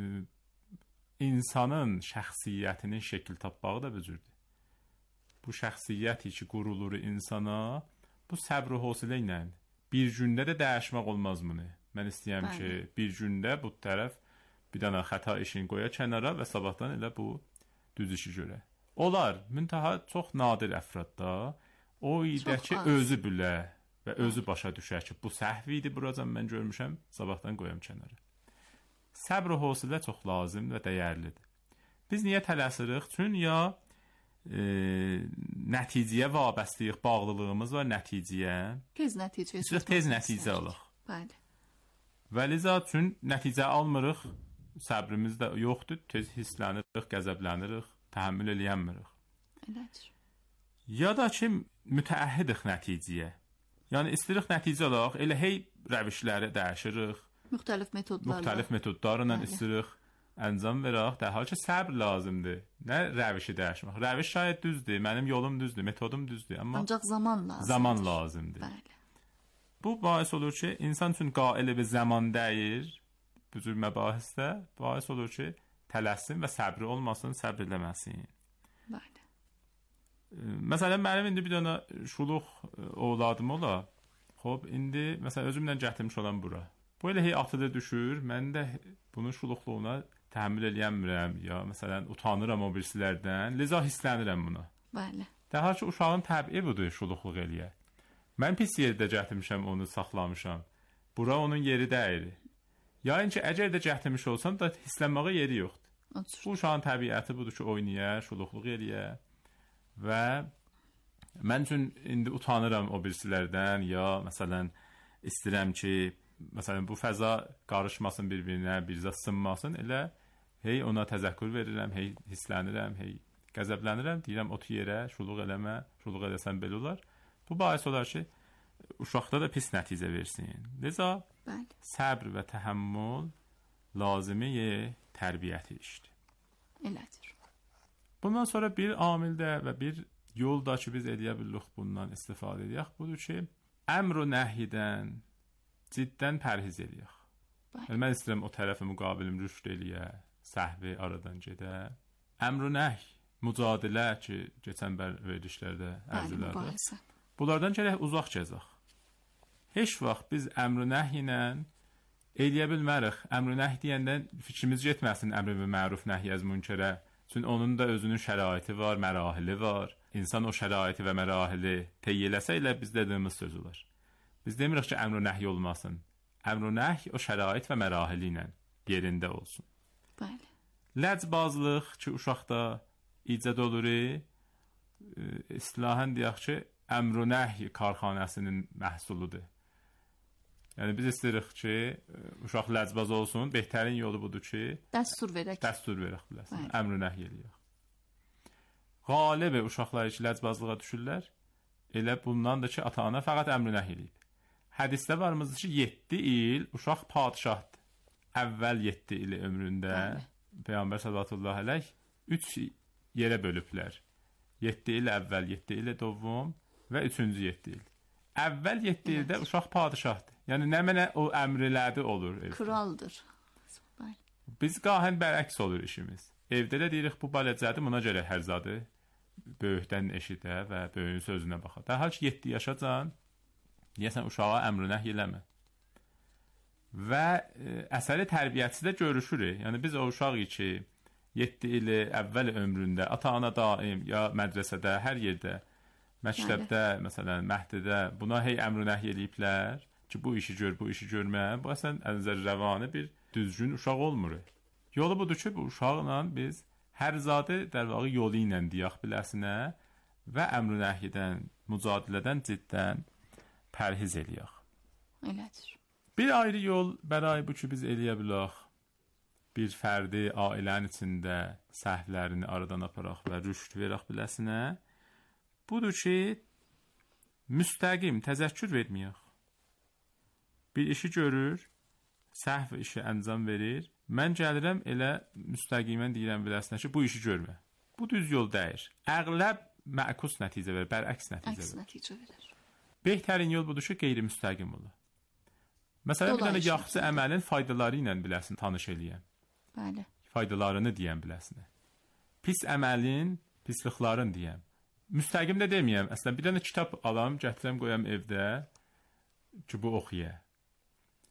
insanın şəxsiyyətinin şəkil tapmağı da bu cürdür. Bu şəxsiyyət ki, qurulur insana, bu səbr və hövsələ ilə bir gündə də dəyişmək olmaz bunu. Mən istəyirəm ki, bir gündə bu tərəf bir dənə xəta işini qoya kənara və sabahdan elə bu düz işi görə. Olar, müntaha çox nadir əfradda o idə ki, özü bilə və özü başa düşər ki, bu səhv idi, buracan mən görmüşəm, sabahdan qoyam kənara. Səbr və hövsələ çox lazım və dəyərlidir. Biz niyə tələsirik? Çünki ya e, nəticəyə vabəstəyik, bağlılığımız var nəticəyə. Tez nəticə. Siz tez nəticə alıq. Bəli. Və liza üçün nəticə almırıq, səbrimiz də yoxdur, tez hisslənirik, qəzəblənirik, təhəmmül eləyənmirik. Elədir. Ya da ki, mütəəhhidik nəticəyə. Yəni, istəyirik nəticə alaq, elə hey rəvişləri dəyişirik. Müxtəlif metodlarla. Müxtəlif metodlarla istəyirik əncam verək, də hal ki, səbr lazımdır. Nə rəvişi dəyişmək? Rəviş şayət düzdür, mənim yolum düzdür, metodum düzdür, amma ancaq zaman lazımdır. Zaman lazımdır. Bəli. Bu bahis olur ki, insan üçün qaili bir zaman dəyir, bu cür məbahisdə bahis olur ki, tələssin və səbri olmasın, səbr eləməsin. Bəli. Məsələn, mənim indi bir dənə şuluq ovladım ola. Xob, indi məsələn özümlə gətirmiş olan bura. Bu elə hey atıda düşür, mən də bunun şuluqluğuna təhəmmül eləyəmirəm, ya məsələn utanıram o birisilərdən, liza hisslənirəm buna. Bəli. Daha ki, uşağın təbii budur şuluqluq eləyə. Mən pis yerdə gətirmişəm, onu saxlamışam. Bura onun yeri deyil. Yəni ki, əgər də gətirmiş olsam da hisslənməyə yeri yoxdur. Otur. Bu uşağın təbiəti budur ki, oynaya, şuluqluq eləyə və mən üçün indi utanıram o birisilərdən, ya məsələn istəyirəm ki, məsələn bu fəza qarışmasın bir-birinə, birzə sınmasın, elə hey ona təzəkkür verirəm, hey hisslənirəm, hey qəzəblənirəm, deyirəm otu yerə, şuluq eləmə, şuluq eləsən belə olar. Bu bahis olar ki, uşaqda da pis nəticə versin. Liza, bəli, səbr və təhəmmül lazımi tərbiyyəti işdir. Elədir. Bundan sonra bir amildə və bir yolda ki, biz eləyə bilirik bundan istifadə edək, budur ki, əmr və nəhyidən ciddən pərhiz eləyək. Yəni, mən istəyirəm o tərəfi müqabilim rüşd eləyə, səhvi aradan gedə. Əmr və nəhy, mücadilə ki, keçən bər verilişlərdə ərzlərdə. Bunlardan gələk uzaq gəzək. Heç vaxt biz əmr və nəhy ilə eləyə bilmərik. Əmr və nəhy deyəndə fikrimiz getməsin əmr və məruf nəhy əz münkərə. Çünki onun da özünün şəraiti var, mərahili var. İnsan o şəraiti və mərahili təy eləsə ilə biz dediyimiz söz olar. Biz demirik ki, əmr və nəhy olmasın. Əmr və nəhy o şərait və mərahili ilə yerində olsun. Bəli. Ləcbazlıq ki, uşaqda icad olur, istilahan deyək ki, əmr və nəhy karxanəsinin məhsuludur. Yəni, biz istəyirik ki, uşaq ləcbaz olsun, behtərin yolu budur ki, dəstur verək. Dəstur verək biləsin, əmr və nəhy eləyək. Qalib uşaqlar ki, ləcbazlığa düşürlər, elə bundandır ki, ata-ana fəqət əmr və nəhy eləyib. Hədisdə varımızdır ki, yeddi il uşaq padişahdır. Əvvəl yeddi ili ömründə Bəli. Peyğəmbər sallallahu əleyh üç yerə bölüblər. yeddi il əvvəl, yeddi il dovum və üçüncü yeddi il. Əvvəl yeddi ildə evet. Uşaq padişahdır. Yəni nə mənə o əmrlədi olur. Evdə. Kraldır. Biz qahən bərəks olur işimiz. Evdə də deyirik bu baləcədir, buna görə hər zadı böyükdən eşidə və böyüyün sözünə baxa. Dərhal ki yeddi yaşacan, deyəsən uşağa əmr nəhy eləmə. Və e, əsəri tərbiyyəçisi də görüşür. Yəni biz o uşaq ki yeddi ili əvvəl ömründə ata-ana daim ya mədrəsədə, hər yerdə, məktəbdə, Bəli. Məsələn, məhdidə buna hey əmr nəhy eləyiblər ki, bu işi gör, bu işi görmə. Bu əsən ənzər rəvanı bir düzgün uşaq olmur. Yolu budur ki, bu uşaqla biz hər zadı dərvağı yolu ilə deyək biləsinə və əmr nəhyidən, mücadilədən ciddən pərhiz eləyək. Elədir. Bir ayrı yol bəray bu ki, biz eləyə bilək. Bir fərdi ailənin içində səhvlərini aradan aparaq və rüşd verək biləsinə. Budur ki, müstəqim təzəkkür verməyək. Bir işi görür, səhv işi əncam verir. Mən gəlirəm elə müstəqimən deyirəm biləsinə ki, bu işi görmə. Bu düz yol deyir. Əqləb məkus nəticə verir, bərəks nəticə verir. Əks nəticə verir. Behtərin yol budur ki, qeyri-müstəqim olur. Məsələn, bir dənə yaxşı əməlin faydaları ilə biləsin, tanış eləyəm. Bəli. Faydalarını deyəm biləsinə. Pis əməlin pisliklərini deyəm. Müstəqim də deməyəm. Əslən, bir dənə kitab alam, gətirəm, qoyam evdə ki, bu oxuya.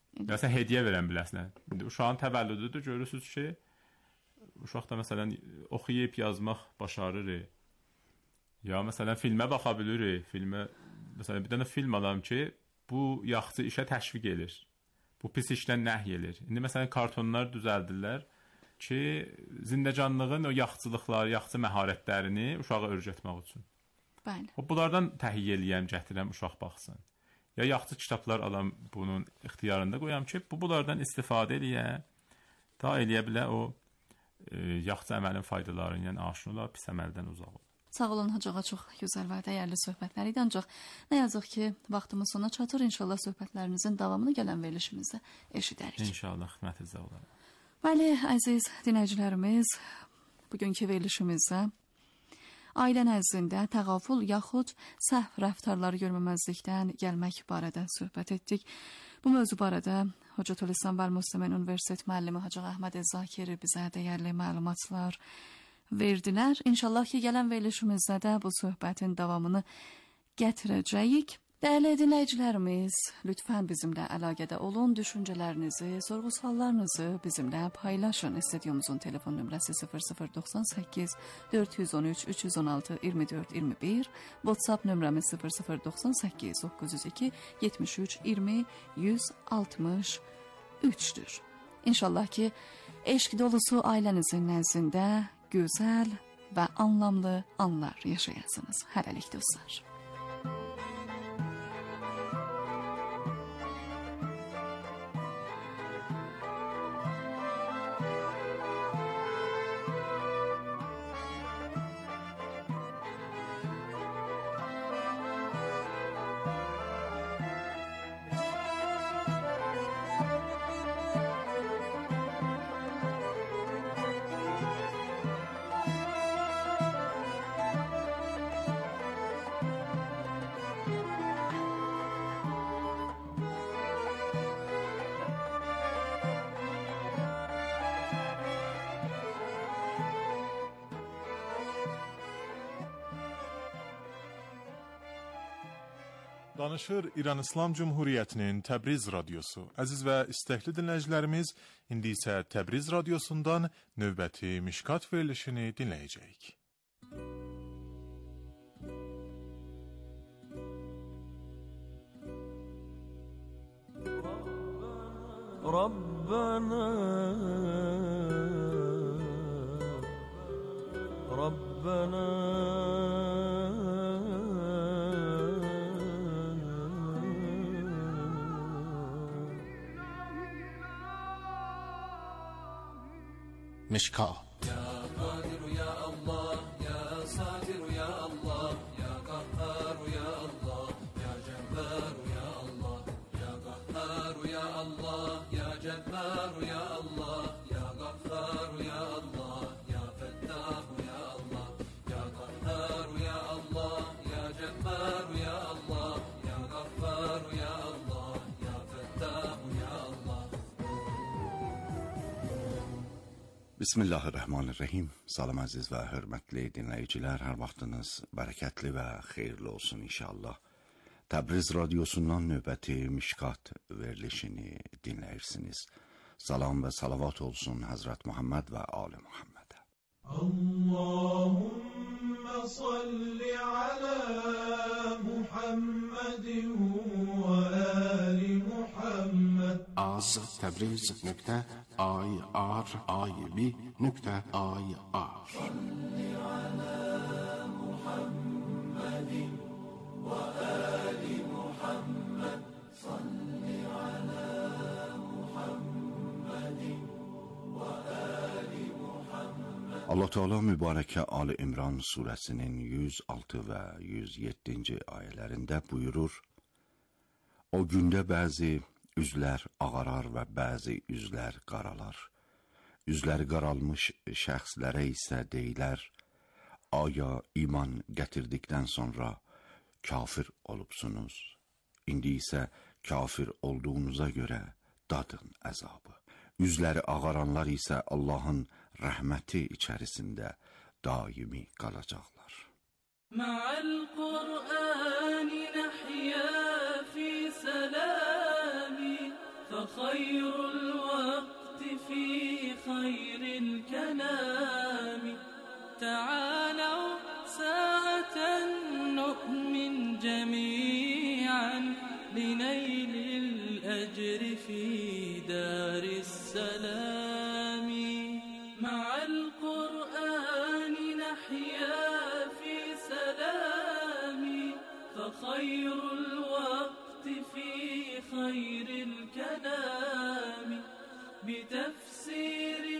Ya sən hədiyyə verən biləsən. İndi uşağın təvəllüdüdür, görürsüz ki, uşaq da məsələn oxuyub yazmaq başarır. Ya məsələn filmə baxa bilir, filmə məsələn bir dənə film alam ki, bu yaxşı işə təşviq edir. Bu pis işdən nəhy edir. İndi məsələn kartonlar düzəldirlər ki, zindəcanlığın o yaxçılıqları, yaxçı məharətlərini uşağa öyrətmək üçün. Bəli. O bunlardan təhiyyə eləyəm, gətirəm uşaq baxsın. Ya yaxçı kitablar alam bunun ixtiyarında qoyam ki, bu bunlardan istifadə eləyə, da eləyə bilə o e, yaxçı əməlin faydalarından aşina ola, pis əməldən uzaq ola. Sağ olun Hacığa, çox gözəl və dəyərli söhbətlər idi. Ancaq nə yazıq ki, vaxtımız sona çatır. İnşallah söhbətlərimizin davamını gələn verilişimizdə eşidərik. İnşallah xidmətinizdə olarıq. Bəli, əziz dinləyicilərimiz, bugünkü verilişimizdə ailə nəzdində təğaful yaxud səhv rəftarları görməməzlikdən gəlmək barədə söhbət etdik. Bu mövzu barədə Hocatülislam və Müsləmin Universitet müəllimi Hacı Əhməd Zakiri bizə dəyərli məlumatlar verdilər. İnşallah ki, gələn verilişimizdə də bu söhbətin davamını gətirəcəyik. Dəyərli dinləyicilərimiz, lütfən bizimlə əlaqədə olun, düşüncələrinizi, sorğu-suallarınızı bizimlə paylaşın. Stüdyomuzun telefon nömrəsi sıfır sıfır doxsan səkkiz dörd yüz on üç üç yüz on altı iyirmi dörd iyirmi bir, WhatsApp nömrəmiz sıfır sıfır doxsan səkkiz doqquz yüz iki yetmiş üç iyirmi yüz altmış üçdür. İnşallah ki, eşq dolusu ailənizin nəzdində gözəl və anlamlı anlar yaşayasınız. Hələlik dostlar. Danışır İran İslam Cumhuriyyətinin Təbriz radiosu. Əziz və istəkli dinləyicilərimiz, indi isə Təbriz radiosundan növbəti Mişkat verilişini dinləyəcəyik. Rabbana Rabbana مشکات یا قادر یا الله یا صادر یا الله یا قهار یا الله یا جبار یا الله یا قهار یا الله یا جبار یا الله یا قهار یا الله یا فتاح یا الله یا قهار یا الله یا جبار یا الله یا قهار یا الله یا فتاح یا الله. Bismillahirrahmanirrahim. Salam əziz və hörmətli dinləyicilər, hər vaxtınız bərəkətli və xeyirli olsun inşallah. Təbriz radiosundan növbəti Mişkat verilişini dinləyirsiniz. Salam və salavat olsun Həzrət Muhammed və Ali Muhammedə. Allahümme salli ala Muhammedin və ali Muhammed. Az Təbriz nöqtə ay ar ay bi nöqtə ay ar. Salli ala Muhammedin və ali Muhammed. Salli ala Muhammedin və ali Muhammed. Allah Teala mübarəkə Ali İmran surəsinin yüz altı və yüz yeddinci ayələrində buyurur: O gündə bəzi üzlər ağarar və bəzi üzlər qaralar. Üzləri qaralmış şəxslərə isə deyilər: Aya iman gətirdikdən sonra kafir olubsunuz. İndi isə kafir olduğunuza görə dadın əzabı. Üzləri ağaranlar isə Allahın rəhməti içərisində daimi qalacaqlar. Ma'al Qur'an nahya fi salam. فخير الوقت في خير الكلام تعالوا ساعة نؤمن جميعا لنيل الأجر في دار السلام مع القرآن نحيا في سلام فخير الوقت في خير الكلام بتفسير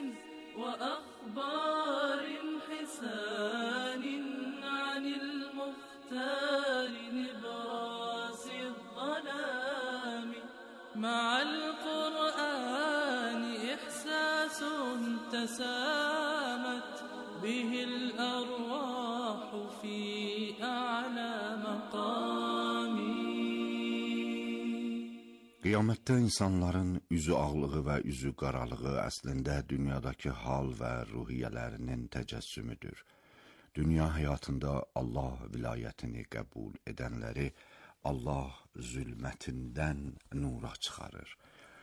وأخبار حسان عن المختار نبراس الظلام مع القرآن إحساس تسامت به الأرواح في أعلى مقام. Qiyamətdə insanların üzü ağlığı və üzü qaralığı əslində dünyadakı hal və ruhiyyələrinin təcəssümüdür. Dünya həyatında Allah vilayətini qəbul edənləri Allah zülmətindən nura çıxarır.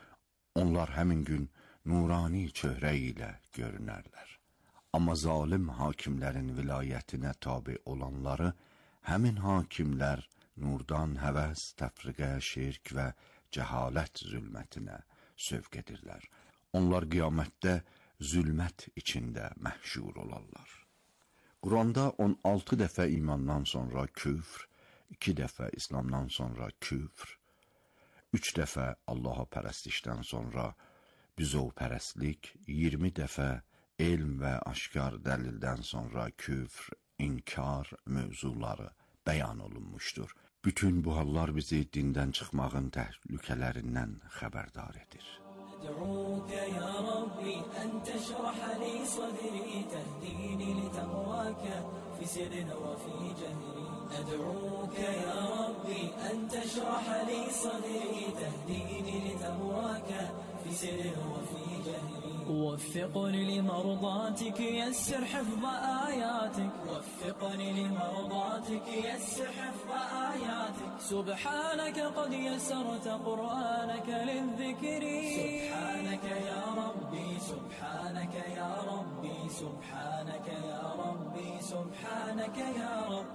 Onlar həmin gün nurani çöhrə ilə görünərlər. Amma zalim hakimlərin vilayətinə tabi olanları həmin hakimlər nurdan həvəs, təfriqə, şirk və cəhalət zülmətinə sövq edirlər. Onlar qiyamətdə zülmət içində məhşur olarlar. Quranda on altı dəfə imandan sonra küfr, iki dəfə İslamdan sonra küfr, üç dəfə Allaha pərəstişdən sonra büzovpərəstlik, iyirmi dəfə elm və aşkar dəlildən sonra küfr, inkar mövzuları bəyan olunmuşdur. Bütün bu hallar bizi dindən çıxmağın təhlükələrindən xəbərdar edir. أدعوك يا ربي أن تشرح لي صدري تهديني لتقواك في سر وفي جهري أدعوك يا ربي أن تشرح لي صدري تهديني لتقواك في سر وفي جهري وفقني لمرضاتك يسر حفظ آياتك وفقني لمرضاتك يسر حفظ آياتك سبحانك قد يسرت قرآنك للذكر سبحانك يا ربي سبحانك يا ربي سبحانك يا ربي سبحانك يا رب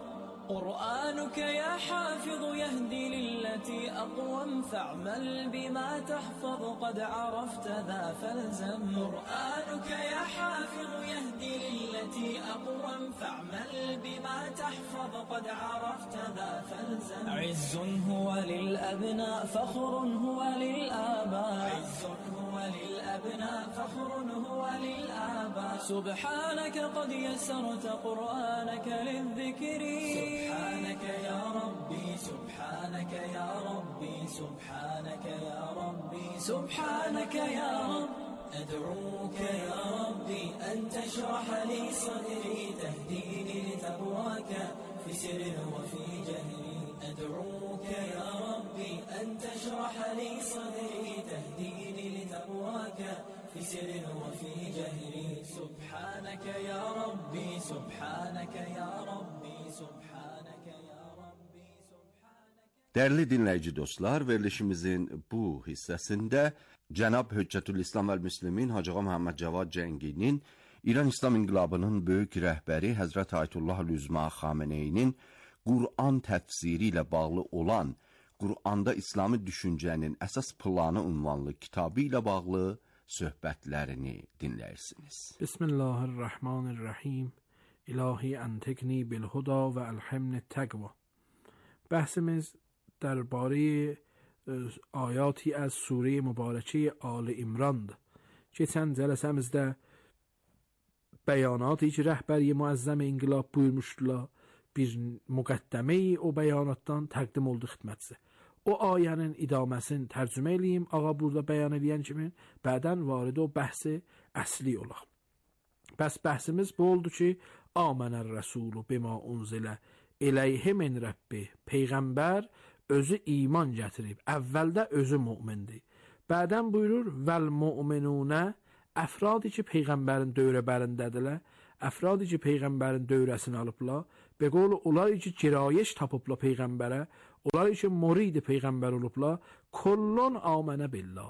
قرآنك يا حافظ يهدي للتي أقوم فاعمل بما تحفظ قد عرفت ذا فالزم قرآنك يا حافظ يهدي للتي أقوم فاعمل بما تحفظ قد عرفت ذا فالزم عز هو للأبناء فخر هو للآباء عز هو للأبناء فخر هو للآباء سبحانك قد يسرت قرآنك للذكر سبحانك يا ربي سبحانك يا ربي سبحانك يا ربي سبحانك يا رب أدعوك يا ربي أن تشرح لي صدري تهديني لتقواك في سر وفي جهري أدعوك يا ربي أن تشرح لي صدري تهديني لتقواك في سر وفي جهري سبحانك يا ربي سبحانك يا ربي سبحانك يا ربي سبحانك. Dəyərli dinləyici dostlar, verilişimizin bu hissəsində Cənab Höccətülislam vəl-Müslimin Hacı Ağa Məhəmməd Cavad Cənginin İran İslam İnqilabının böyük rəhbəri Həzrət Ayətullah Üzma Xameneyinin Qur'an təfsiri ilə bağlı olan Qur'anda İslami düşüncənin əsas planı ünvanlı kitabı ilə bağlı söhbətlərini dinləyirsiniz. Bismillahirrahmanirrahim. İlahi entekni bil huda və elhimni təqva. Bəhsimiz dərbarə ayati az sure mübarəkə Ali İmrandır. Keçən cələsəmizdə bəyanatı ki, rəhbəri müəzzəm inqilab buyurmuşdular, bir müqəddəməyi o bəyanatdan təqdim oldu xidmətçi. O ayənin idaməsini tərcümə eləyim, ağa burada bəyan edən kimi, bədən varid o bəhsi əsli olaq. Bəs bəhsimiz bu oldu ki, Āmənər Rəsulu bima unzilə eləyhə min Rəbbi. Peyğəmbər özü iman gətirib, əvvəldə özü mümindir. Bədən buyurur, vəl müminunə, əfradi ki, Peyğəmbərin dövrəbərindədirlər, əfradi ki, Peyğəmbərin dövrəsini alıblar, bəqolu, onlar ki, girayeş tapıblar Peyğəmbərə, onlar ki, moridi Peyğəmbər olublar, kollon amənə billah.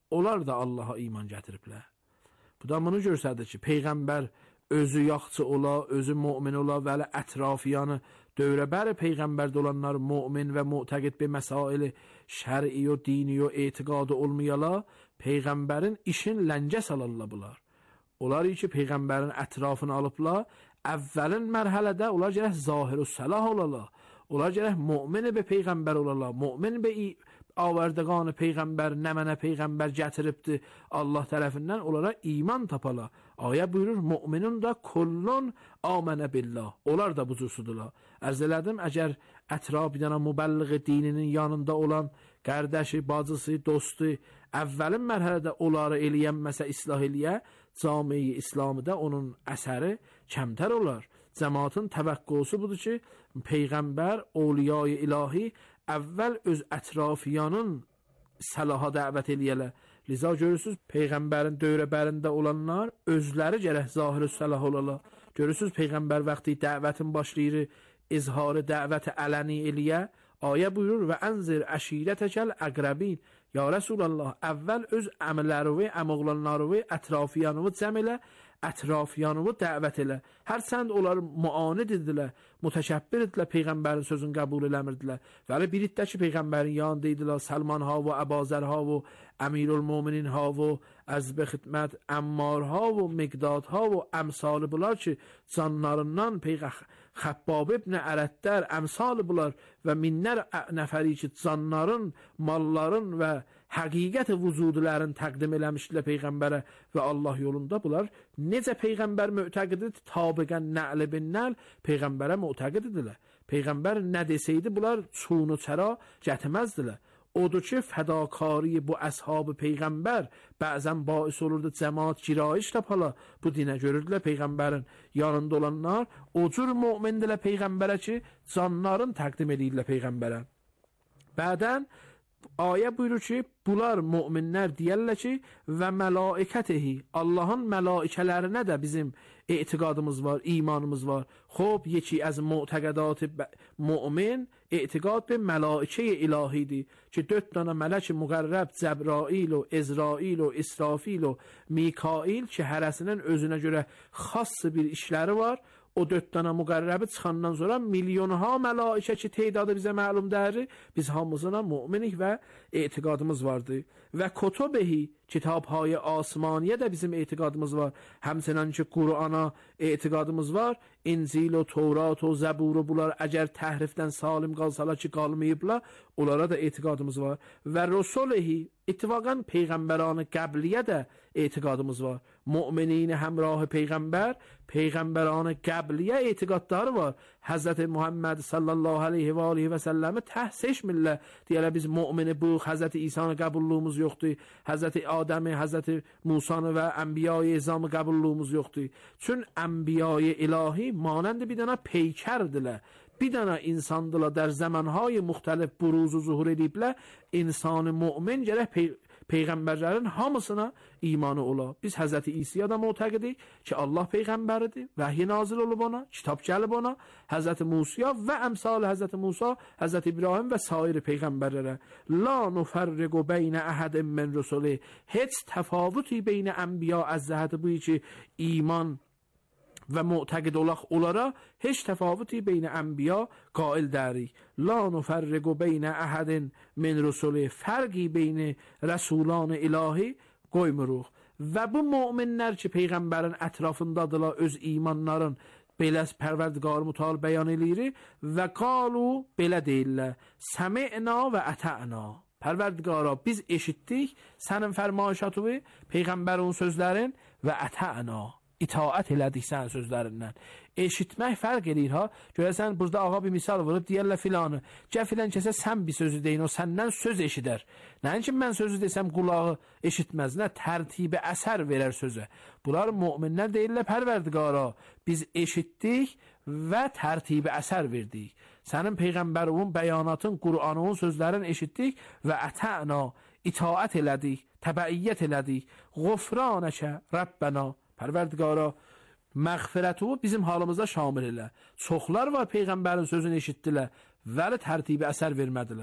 onlar da Allaha iman gətiriblər. Bu da bunu göstərir ki, peyğəmbər özü yaxçı ola, özü mömin ola və ətrafiyanı dövrəbər peyğəmbərdə olanlar mömin və mu'təqid bir məsail şər'i və dini və etiqadı olmayala, peyğəmbərin işin ləncə salarlar bunlar. Onlar ki, peyğəmbərin ətrafını alıblar, əvvəlin mərhələdə onlar gərək zahir-u səlah olalar. Onlar gərək mömin bir peyğəmbər olalar, mömin bir avərdəqanı peyğəmbər, nə mənə peyğəmbər gətiribdir Allah tərəfindən, onlara iman tapala. Ayə buyurur, möminin də kullun amənə billah. Onlar da bu cürsüdürlər. Ərz elədim, əgər ətraf bir dənə mübəlliği dininin yanında olan qardaşı, bacısı, dostu, əvvəlin mərhələdə onları eləyənməsə islah eləyə, cami-i İslamıda onun əsəri kəmtər olar. Cəmaatın təvəqqüsü budur ki, peyğəmbər, awliya-i ilahi əvvəl öz ətrafiyanın səlaha dəvət eləyələr. Liza görürsünüz, peyğəmbərin dövrəbərində olanlar özləri gərək zahir-i səlah olalar. Görürsünüz, peyğəmbər vaxtı dəvətin başlayır, izharı dəvəti ələni eləyə, ayə buyurur və ənzir əşirətəkəl əqrəbin. Ya Rəsulallah, əvvəl öz əmlərəvi, əmoğlanlarəvi, ətrafiyanıvı cəm elə, ətrafiyanıvı dəvət elə. Hər sənd onlar muanid idilər, mütəkəbbir idilər, peyğəmbərin sözünü qəbul eləmirdilər. Vəli bir iddə ki, peyğəmbərin yanında idilər, Salman ha və Əbazər ha və Əmirul-Muminin ha və Əzbə xidmət, Əmmar ha və Miqdad ha və əmsalı bunlar ki, canlarından peyğəmbər Xəbbab ibn Ərəddər əmsalı bunlar və minlər nəfəri ki, canların, malların və həqiqət vücudlərin təqdim eləmişdilər peyğəmbərə və Allah yolunda bunlar necə peyğəmbər mütəqidir, tabiqən nə'l bin nə'l peyğəmbərə mütəqidirlər. Peyğəmbər nə desəydi bunlar çunu çara gətirməzdilər. Odur ki, fədakari bu əshab peyğəmbər bəzən bais olurdu cəmaat girayiş tapala. Bu dinə görürdülər peyğəmbərin yanında olanlar o cür mömindirlər peyğəmbərə ki, canların təqdim edirlər peyğəmbərə. Bədən ayə buyurur ki, bunlar möminlər deyərlər ki, və mələikətihi, Allahın mələikələrinə də bizim etiqadımız var, imanımız var. Xob, yeki az mu'təqədat mömin etiqad bir mələikə-i ilahidir ki, dörd dənə mələk müqərrəb Cəbrail və İsrail və İsrafil və Mikail ki, hərəsinin özünə görə xas bir işləri var. O dörd dənə müqərrəbi çıxandan sonra milyonha mələikə ki, tedadı bizə məlum dəyəri, biz hamısına müminik və etiqadımız vardır. Və kutubehi, kitabhay asmaniyə də bizim etiqadımız var. Həmçinin ki, Qur'ana etiqadımız var. İncil və Tevrat və Zəbur bunlar əgər təhrifdən salim qalsalar ki, qalmayıblar, onlara da etiqadımız var. Və Rasulihi, ittifaqən peyğəmbəranı qəbliyə də etiqadımız var. Möminin həmrahı peyğəmbər, peyğəmbəranı qəbliyə etiqadları var. Həzrət Muhammed sallallahu aleyhi və aleyhi və səlləmi təhseşmirlər. Deyələ biz mömini bu, Həzrət İsa'nı qəbulluğumuz yoxdur. Həzrət Adəmi, Həzrət Musanı və Ənbiya-i İzamı qəbulluğumuz yoxdur. Çün Ənbiya-i ilahi manənd bir dənə peykərdirlər. Bir dənə insandırlar, der zəmanهای müxtəlif buruzu zuhur ediblər. İnsanı mömin gərək pey peyğəmbərlərin hamısına imanı ola. Biz Həzrət İsa'ya da mütəqidik ki, Allah peyğəmbəridir, vəhy nazil olub ona, kitab gəlib ona, Həzrət Musa və əmsal Həzrət Musa, Həzrət İbrahim və sair peyğəmbərlərə. La nufarriqu beynə əhədin min rusuli. Heç təfavüti beynə ənbiya az cəhəti bu ki, iman və mütəqid olaq onlara heç təfavüti beynə ənbiya qail dərik. La nufarriqu beynə əhədin min rusuli. Fərqi beynə rəsulan ilahi qoymuruq. Və bu möminlər ki, peyğəmbərin ətrafındadırlar, öz imanların belə pərverdigarı mütal bəyan eləyir və qalu belə deyirlər. Səmi'na və ətə'na. Pərverdigara biz eşitdik sənin fərmayişatını, peyğəmbərin sözlərin və ətə'na. İtaat elədik sən sözlərindən. Eşitmək fərq edir ha. Görəsən burada ağa bir misal vurub deyərlər filanı. Gəl filan kəsə sən bir sözü deyin, o səndən söz eşidər. Nəinki mən sözü desəm qulağı eşitməz, nə tərtibi əsər verər sözə. Bunlar möminlər deyirlər pərverdigara. Biz eşitdik və tərtibi əsər verdik. Sənin peyğəmbərin bəyanatın, Qur'anın sözlərini eşitdik və ətə'na, itaat elədik, təbəiyyət elədik. Ğufranəkə Rəbbənə. Pərverdigara, məğfirəti bizim halımızda şamil elə. Çoxlar var peyğəmbərin sözünü eşitdilər, vəli tərtibi əsər vermədilər.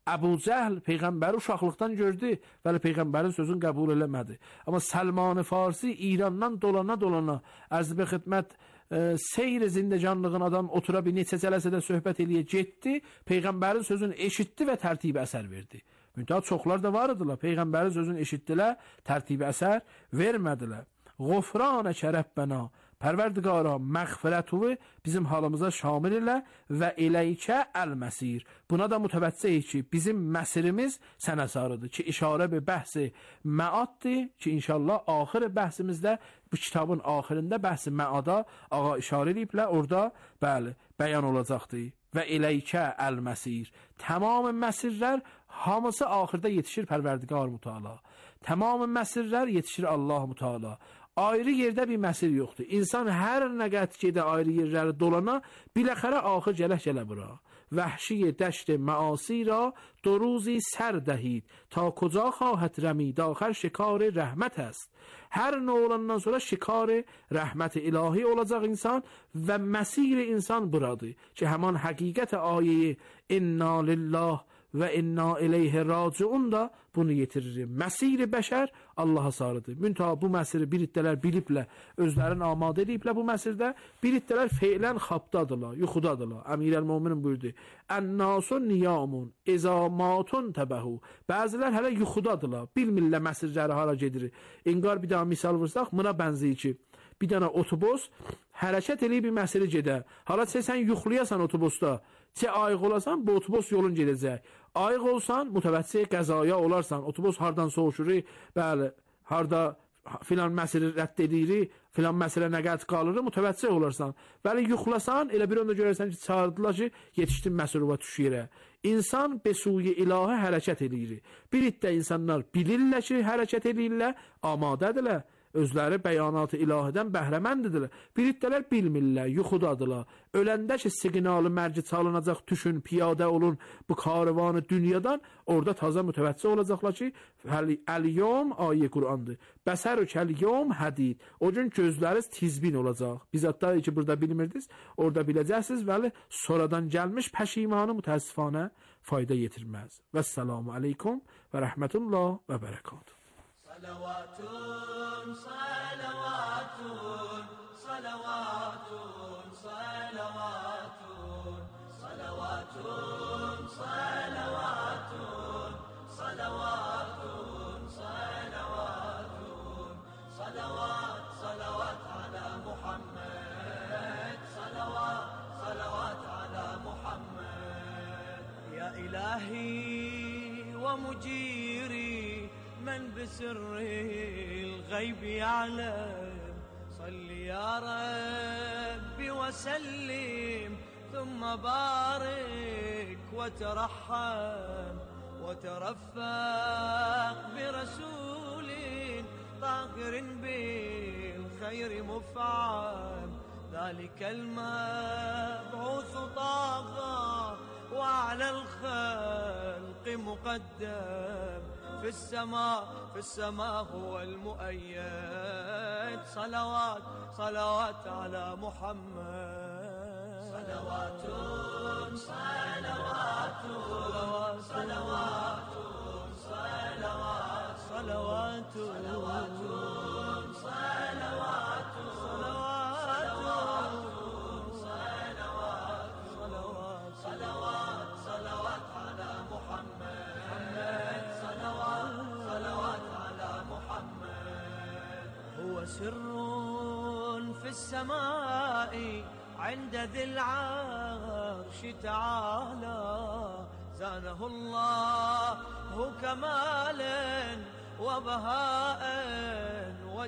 Əbu Cəhl peyğəmbəri uşaqlıqdan gördü, bəli peyğəmbərin sözünü qəbul eləmədi. Amma Salman Farsi İrandan dolana dolana ərz bir xidmət e, seyr zindecanlığın adam otura bir neçə cələsədə söhbət eləyə getdi, peyğəmbərin sözünü eşitdi və tərtibi əsər verdi. Müntəha çoxlar da var idiler, peyğəmbərin sözünü eşitdilər, tərtibi əsər vermədilər. Ğufranəkə Rəbbənə, Pərverdigara məğfirətuvu bizim halımıza şamil elə və eleykə əl-məsir. Buna da mütəvəccihik ki, bizim məsirimiz sənə sarıdır ki, işarə bir bəhsi məaddir ki, inşallah axır bəhsimizdə bu kitabın axırında bəhsi məada ağa işarə ediblər, orada bəli, bəyan olacaqdır. Və eleykə əl-məsir. Tamam məsirlər hamısı axırda yetişir Pərverdigar Mütəala. Tamam məsirlər yetişir Allah Mütəala. Ayrı yerdə bir məsir yoxdur. İnsan hər nə qəd gedə ayrı yerləri dolana, biləxərə axır gələ-gələ bura. Vəhşi dəşt məasi ra دو روزی سر دهید تا کجا خواهد رمید آخر şikar rəhmət است. Hər nə olandan sonra şikar rəhmət ilahi olacaq insan və məsir insan buradır ki, həman həqiqət ayəyi inna lillah və inna ileyhi raciun da bunu yetirir. Məsir bəşər Allaha sarıdır. Müntəha bu məsiri bir iddələr biliblə, özlərini amadə ediblə bu məsirdə, bir iddələr feylən xabdadırlar, yuxudadırlar. Əmirəl-Möminin buyurdu. Ən-nasun niyamun, ezamatun təbəhu. Bəzilər hələ yuxudadırlar, bilmirlər məsirləri hara gedir. İnqar bir daha misal vursaq, buna bənzəyir ki, bir dənə otobus hərəkət eləyib bir məsiri gedə. Hala sən yuxlayasan otobusda, Çə ayıq olasan, bu otobus yolun gedəcək. Ayıq olsan, mütəvəccih qəzaya olarsan. Otobus hardan soğuşur, bəli, harda filan məsiri rədd edirik, filan məsələ nə qəd qalır, mütəvəccih olarsan. Bəli, yuxlasan, elə bir onda görərsən ki, çağırdılar ki, yetişdin məsruva tuş yerə. İnsan besuyi ilahi hərəkət edir. Bir iddə insanlar bilirlər ki, hərəkət edirlər, amadədirlər. Özləri bəyanatı ilahidən bəhrəməndidirlər. Bir iddələr bilmirlər, yuxudadılar. Öləndə ki, siqnalı mərci çalınacaq, tüşün, piyadə olun bu karvanı dünyadan, orada taza mütəvəccih olacaqlar ki, əl-yom ayə Qur'andır. Bəsərük əl-yom hədid. O gün gözləriniz tizbin olacaq. Biz hatta ki, burada bilmirdiniz, orada biləcəksiniz, vəli sonradan gəlmiş pəşimanı mütəəssifanə fayda yetirməz. Vəssalamu aleykum və rəhmətullah və bərəkatuhu. صلوات صلوات صلوات صلوات صلوات صلوات صلوات صلوات صلوات صلوات على محمد صلوات صلوات على محمد يا إلهي ومجيري من بسر الغيب يعلم صل يا ربي وسلم ثم بارك وترحم وترفق برسول طاهر بالخير مفعم ذلك المبعوث طه وعلى الخلق مقدم في السماء في السماء هو المؤيد صلوات صلوات على محمد صلوات صلوات صلوات صلوات صلوات صلوات صلوات سر في السماء عند ذي العرش تعالى زانه الله كمالا وبهاء